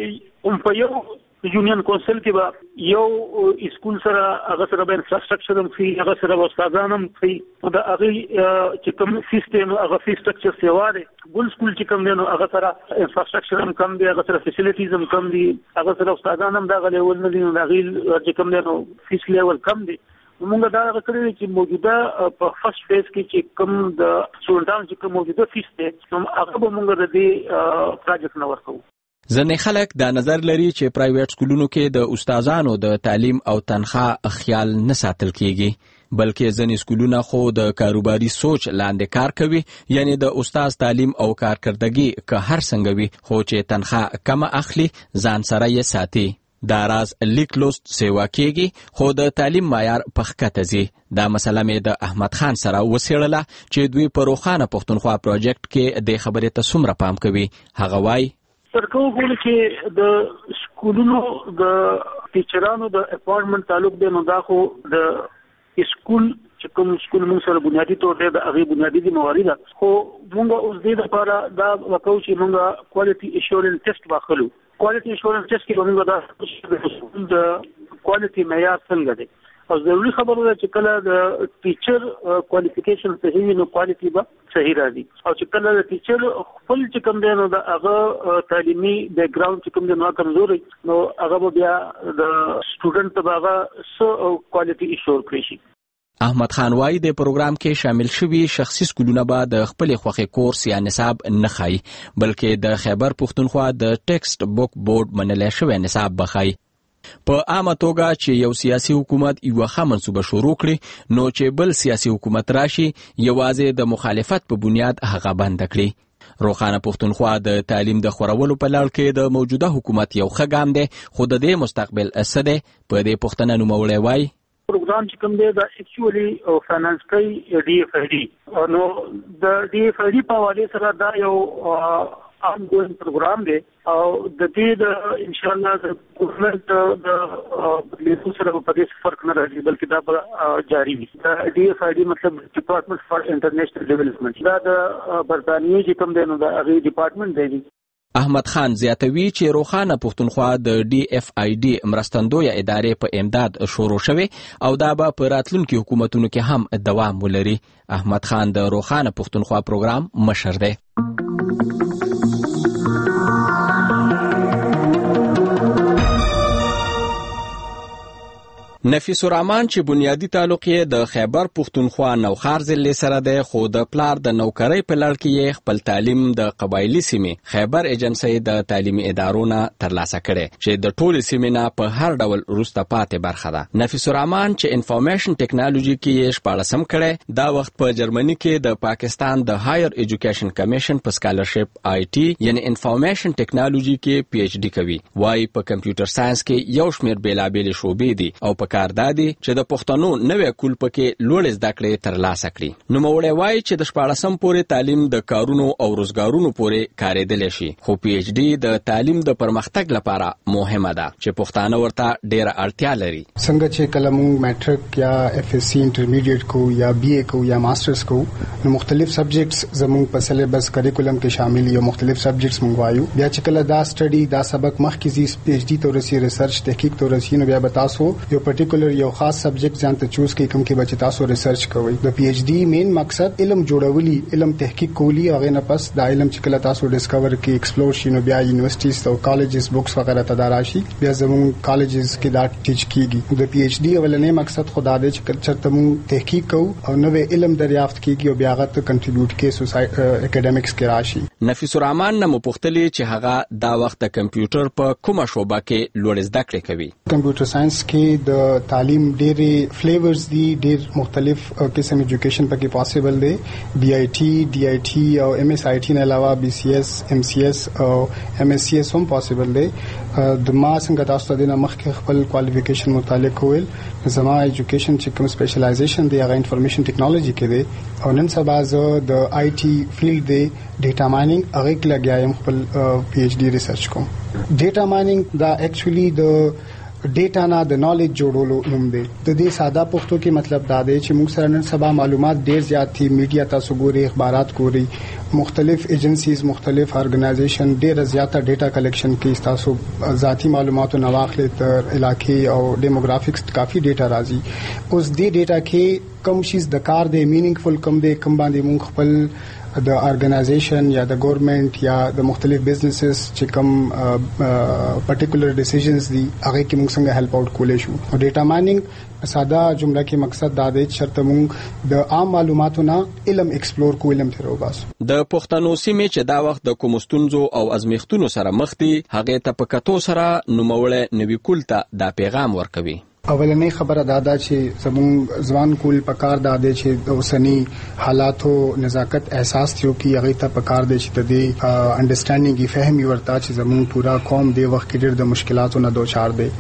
د ام په یو یونین کونسل کې به یو سکول سره هغه سره به انفراستراکچر هم فی هغه سره استادان هم فی دا هغه چې کوم فیس دی نو هغه فیس سټرکچر سیوا دی. ګل سکول چې کوم دی نو هغه سره انفراستراکچر هم کم دی هغه سره فیسیلیټیز هم کم دي هغه سره استادان هم دا غلول نه دي نو هغه چې کوم دی نو فیس لیول کم دی. موږ دا غوښتل چې موجوده په فرست فیز کې چې کوم د سټوډنټانو چې کوم موجوده فیس دی نو هغه به موږ د دې پروجیکټ نه ورکو. ځینې خلک دا نظر لري چې پرایویټ سکولونو کې د استادانو د تعلیم او تنخواه خیال نه ساتل کیږي بلکې ځینې سکولونه خو د کاروباري سوچ لاندې کار کوي یعنی د استاد تعلیم او کارکردګي که هر څنګه وي خو چې تنخواه کم اخلي ځان سره یې ساتي. دا راز لیک لوست سیوا کېږي خو د تعلیم معیار په ښکته ځي. دا مسله مې د احمد خان سره وڅېړله چې دوی په روښانه پښتونخوا پروجیکټ کې د خبرې ته څومره پام کوي. هغه وایي سرکو ګول چې د سکولونو د ټیچرانو د اپارټمنټ تعلق دی نو دا خو د سکول چې کوم سکول موږ سره بنیادی تور دی د هغه بنیادی دي موارد خو موږ اوس دې لپاره دا وکړو چې موږ کوالټي ایشورنس ټیسټ واخلو. کوالټي ایشورنس ټیسټ کې موږ دا د کوالټي معیار څنګه دی او ضروري خبره ده چې کله د ټیچر کوالیفیکیشن صحیح نو کوالټي به صحیح راځي او چې کله د ټیچر خپل چې کوم دی نو د هغه تعلیمي بیک ګراوند چې کوم دی نو کمزوري نو هغه بیا د سټوډنټ ته هغه څه کوالټي ایشور کړی شي. احمد خان وای د پروګرام کې شامل شوي شخصي سکولونه به د خپل خوخي کورس یا نصاب نه خای بلکې د خیبر پښتونخوا د ټیکسټ بوک بورډ منل شوی نصاب بخای. په عامه توګه چې یو سیاسي حکومت یو ښه منصوبه شروع کړي نو چې بل سیاسي حکومت راشي یوازې د مخالفت په بنیاد هغه بند کړي. روخانه پښتونخوا د تعلیم د خورولو په لړ کې د موجوده حکومت یو ښه ګام دی خو د دې مستقبل څه دی په دې پوښتنه نوموړی وایي پروګرام چې کوم دی دا اکچولی فاینانس کوي ډي اف آی ډي نو د ډي اف آی ډي په حواله سره دا یو عام ګون پروګرام دی او د دې د ان شاء الله د ګورنمنت د لیکو سره په دې فرق نه راځي بلکې دا به جاری وي. د ډي اف آی ډي مطلب ډپارټمنټ فار انټرنیشنل ډیولپمنٹ دا د برتانیې چې کوم دی نو دا هغه ډپارټمنټ دی. احمد خان زیاتوي چې روخانه پښتونخوا د ډي اف آی ډي مرستندوی ادارې په امداد شروع شوه او دا به په راتلونکي حکومتونو کې هم دوام ولري. احمد خان د روخانه پښتونخوا پروګرام مشر دی. نفیس الرحمن چې بنیادی تعلق یې د خیبر پښتونخوا نوخار ضلع سره دی خو د پلار د نوکرۍ په لړ کې یې خپل تعلیم د قبایلی سیمې خیبر ایجنسی د تعلیمي ادارو نه ترلاسه کړي چې د ټولې سیمې نه په هر ډول وروسته پاتې برخه ده. نفیس الرحمن چې انفارمیشن ټیکنالوژي کې یې شپاړسم کړي دا وخت په جرمني کې د پاکستان د هایر ایجوکیشن کمیشن په سکالرشپ آی ټي یعنی انفارمیشن ټیکنالوژي کې پی ایچ ډي کوي. وايي په کمپیوټر ساينس کې یو شمېر بیلابېل شعبې دي او په کار دادي چې د پښتنو نوې کول پکې لوړ زده کړې ترلاسه کړي. نو موړی وایي چې د شپاړسم پورې تعلیم د کارونو او روزګارونو پورې کارېدلی شي خو پی ایچ ډي د تعلیم د پرمختګ لپاره مهمه ده چې پښتانه ورته ډېره اړتیا لري. څنګه چې کله موږ میټرک یا اف ایس سی انټرمیډیټ کو یا بی اے کو یا ماسترز کو نو مختلف سبجیکټس زموږ په سلیبس کریکولم کې شامل یو مختلف سبجیکټس موږ وایو. بیا چې کله دا سټډي دا سبق مخکې زی پی ایچ ډي ته ورسي ریسرچ تحقیق ته ورسي نو بیا به تاسو یو پرټیکولر یو خاص سبجیکټ ځان ته چوز کړئ کوم کې به تاسو ریسرچ کوئ. د پی ایچ ډي مین مقصد علم جوړولي علم تحقیق کولی هغه نه پس دا علم چې کله تاسو ډیسکور کړئ ایکسپلور شي نو بیا یونیورسيټیز او کالجز بوکس وغیرہ ته داراشي بیا زموږ کالجز کې دا ټیچ کیږي. د پی ایچ ډي اولنې مقصد خدا دې چې چرته موږ تحقیق کوو او نوې علم دریافت کیږي او بیا هغه ته کنټریبیوټ کوي سوسایټي اکیډمیکس کې راشي. نفیس الرحمن نو پوښتلی چې هغه دا وخت د کمپیوټر په کومه شوبه کې لوړ زده کړې کوي. کمپیوټر ساينس کې د تعلیم ډېرې فلیورز دي ډېر مختلف قسم ایجوکیشن پکې پاسبل دی. بی آی ټي ډي آی ټي او ایم ایس آی ټي نه علاوه بی سی ایس ایم سی ایس او ایم ایس سی ایس هم پاسبل دی. د ما څنګه تاسو ته د مخکې خپل کوالیفیکیشن متعلق کول زما ایجوکیشن چې کوم سپیشلایزیشن دی هغه انفارمیشن ټیکنالوژي کې دی او نن سبا زه د آی ټي فیلډ دی ډیټا مایننګ هغه کې لګیا یم خپل پی ایچ ډي ریسرچ کوم. ډیټا مایننګ دا اکچولی د ډیټا نه د نالج جوړولو نوم دی. د دې ساده پښتو کې مطلب دا دی چې موږ سره نن سبا معلومات ډیر زیات دي میډیا تاسو ګوري اخبارات ګوري مختلف ایجنسیز مختلف ارګنایزیشن ډیر زیاته ډیټا کلیکشن کې تاسو ذاتی معلوماتو نواخلې تر علاقې او ډیموګرافکس کافي ډیټا راځي. اوس دې ډیټا کې کوم شیز د کار دی مینینګفل کم دی کم باندې موږ خپل د ارګنایزیشن یا د ګورنمنت یا د مختلف بزنسز چې کوم پرټیکولر ډیسیژنز دي هغه کې موږ څنګه هیلپ اوټ کولای شو. او ډیټا مایننګ ساده جمله کې مقصد دا دی چې شرط موږ د عام معلوماتو نه علم ایکسپلور کو علم تر وباسو. د پښتنو سیمې چې دا وخت د کومستونزو او ازمیختونو سره مخ دي هغه ته په کتو سره نوموړی نوی کول ته دا پیغام ورکوي. اولنې خبره دا ده چې زموږ ځوان کول پکار دا دی چې د اوسنی حالاتو نزاکت احساس تیو کی هغه ته پکار دی چې د دې انډرستانډینګ فهم ورته چې زموږ پورا قوم د وخت کې ډېر د مشکلاتو نه دوچار دی.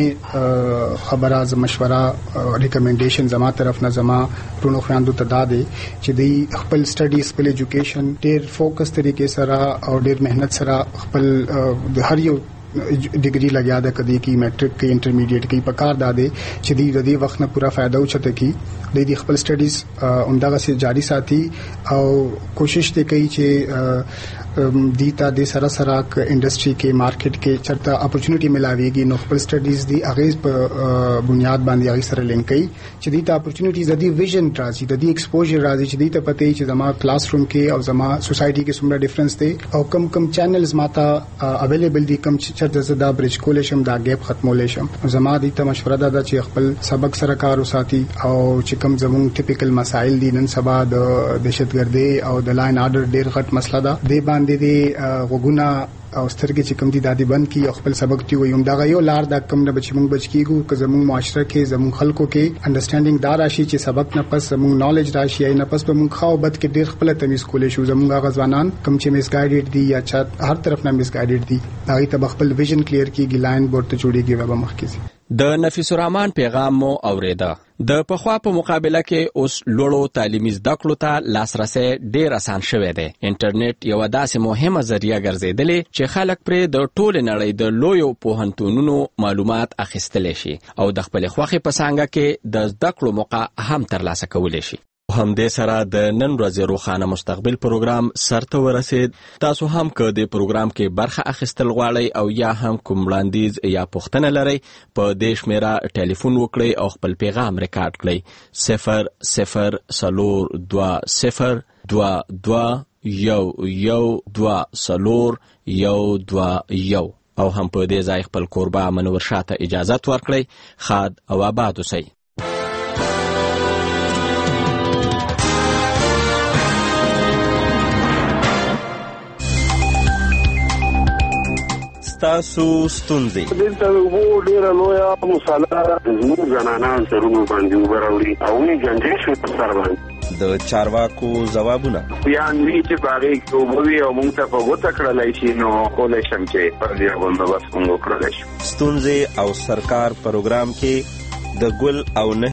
اولنې خبره ز مشوره ریکمنډیشن زما طرف نه زما پرونو خواندو ته دا دی چې د خپل سټډیز خپل ایجوکیشن ډېر فوکس طریقې سره او ډېر مهنت سره خپل د هر یو ډیګری لګیا ده کدی کی میټرک کی انټرمیډیټ کی پکار داده چې دی د دې وخت نه پورا فائدہ وچته کی د دې خپل سټډیز عمدغه سي جاری ساتي او کوشش ته کوي چې دیتا د سره سره ک انډستری کې مارکیټ کې چرته اپورچونټی ملاويږي نو خپل سټډیز دی اغیز په بنیاد باندې اغیز سره لینک کوي چې دیتا اپورچونټیز د دې ویژن راځي د دې ایکسپوژر راځي چې دیتا پته چې زما کلاس روم کې او زما سوسایټي کې څومره ډیفرنس دی او کم کم چینلز ماته اویلیبل دي کم چرته زدا برج کولې شم دا ګیپ ختمولې شم زما دیتا مشوره ده چې خپل سبق سره کار وساتي او چې کم زمون ټیپیکل مسائل دي نن سبا د دهشتګردي او د لاین آرډر ډیر غټ مسله ده د باندې دی وګونه او سترګې چې کوم دي دادی بند کی او خپل سبق دی ويم دا یو لار دا کم نه بچ مونږ بچ کیګو که زموږ معاشره کې زموږ خلکو کې انډرستانډینګ دار راشي چې سبق نه پس زموږ نالج راشي یا نه پس په مونږ خو بد کې ډیر خپل تمیز کولې شو زموږ غزوانان کم چې میس ګایډډ دي یا چا هر طرف نه میس ګایډډ دي هغه ته خپل ویژن کلیر کیږي لاین بورډ ته جوړیږي وبا مخ کې د نفیس الرحمن پیغام مو اوریده. د پخوا په مقابله کې اوس لوړو تعلیمي زده کړو ته لاسرسی ډیر اسان شوی دی. انټرنیټ یو داسې مهمه ذریعہ ګرځېدلې چې خلک پرې د ټولې نړۍ د لویو پوهنتونونو معلومات اخیستلی شي او د خپلې خوښې په څانګه کې د زده کړو موقع هم ترلاسه کولی شي. همدې سره د نن ورځې روښانه مستقبل پروګرام سرته ورسید. تاسو هم که د پروګرام کې برخه اخیستل غواړئ او یا هم کوم وړاندیز یا پوښتنه لرئ په دې شمیره ټلیفون وکړئ او خپل پیغام ریکارډ کړئ. صفر صفر څلور دوه صفر دوه دوه یو یو دوه څلور یو دوه یو او هم په دې ځای خپل کوربه منور شاه ته اجازت ورکړئ. ښاد او آباد اوسئ. تاسو ستونزې دلته وو ډیره لویه مساله زموږ زنانان سرونو باندې وبراوړي او یې جنجې شو په سر باندې د چارواکو ځوابونه بیان وی چې باغې کې وبوي او موږ ته په غوته کړلای شي نو کولای شم چې پر دې باندې بس موږ کړلای شو. ستونزې او سرکار پروګرام کې د ګل او نه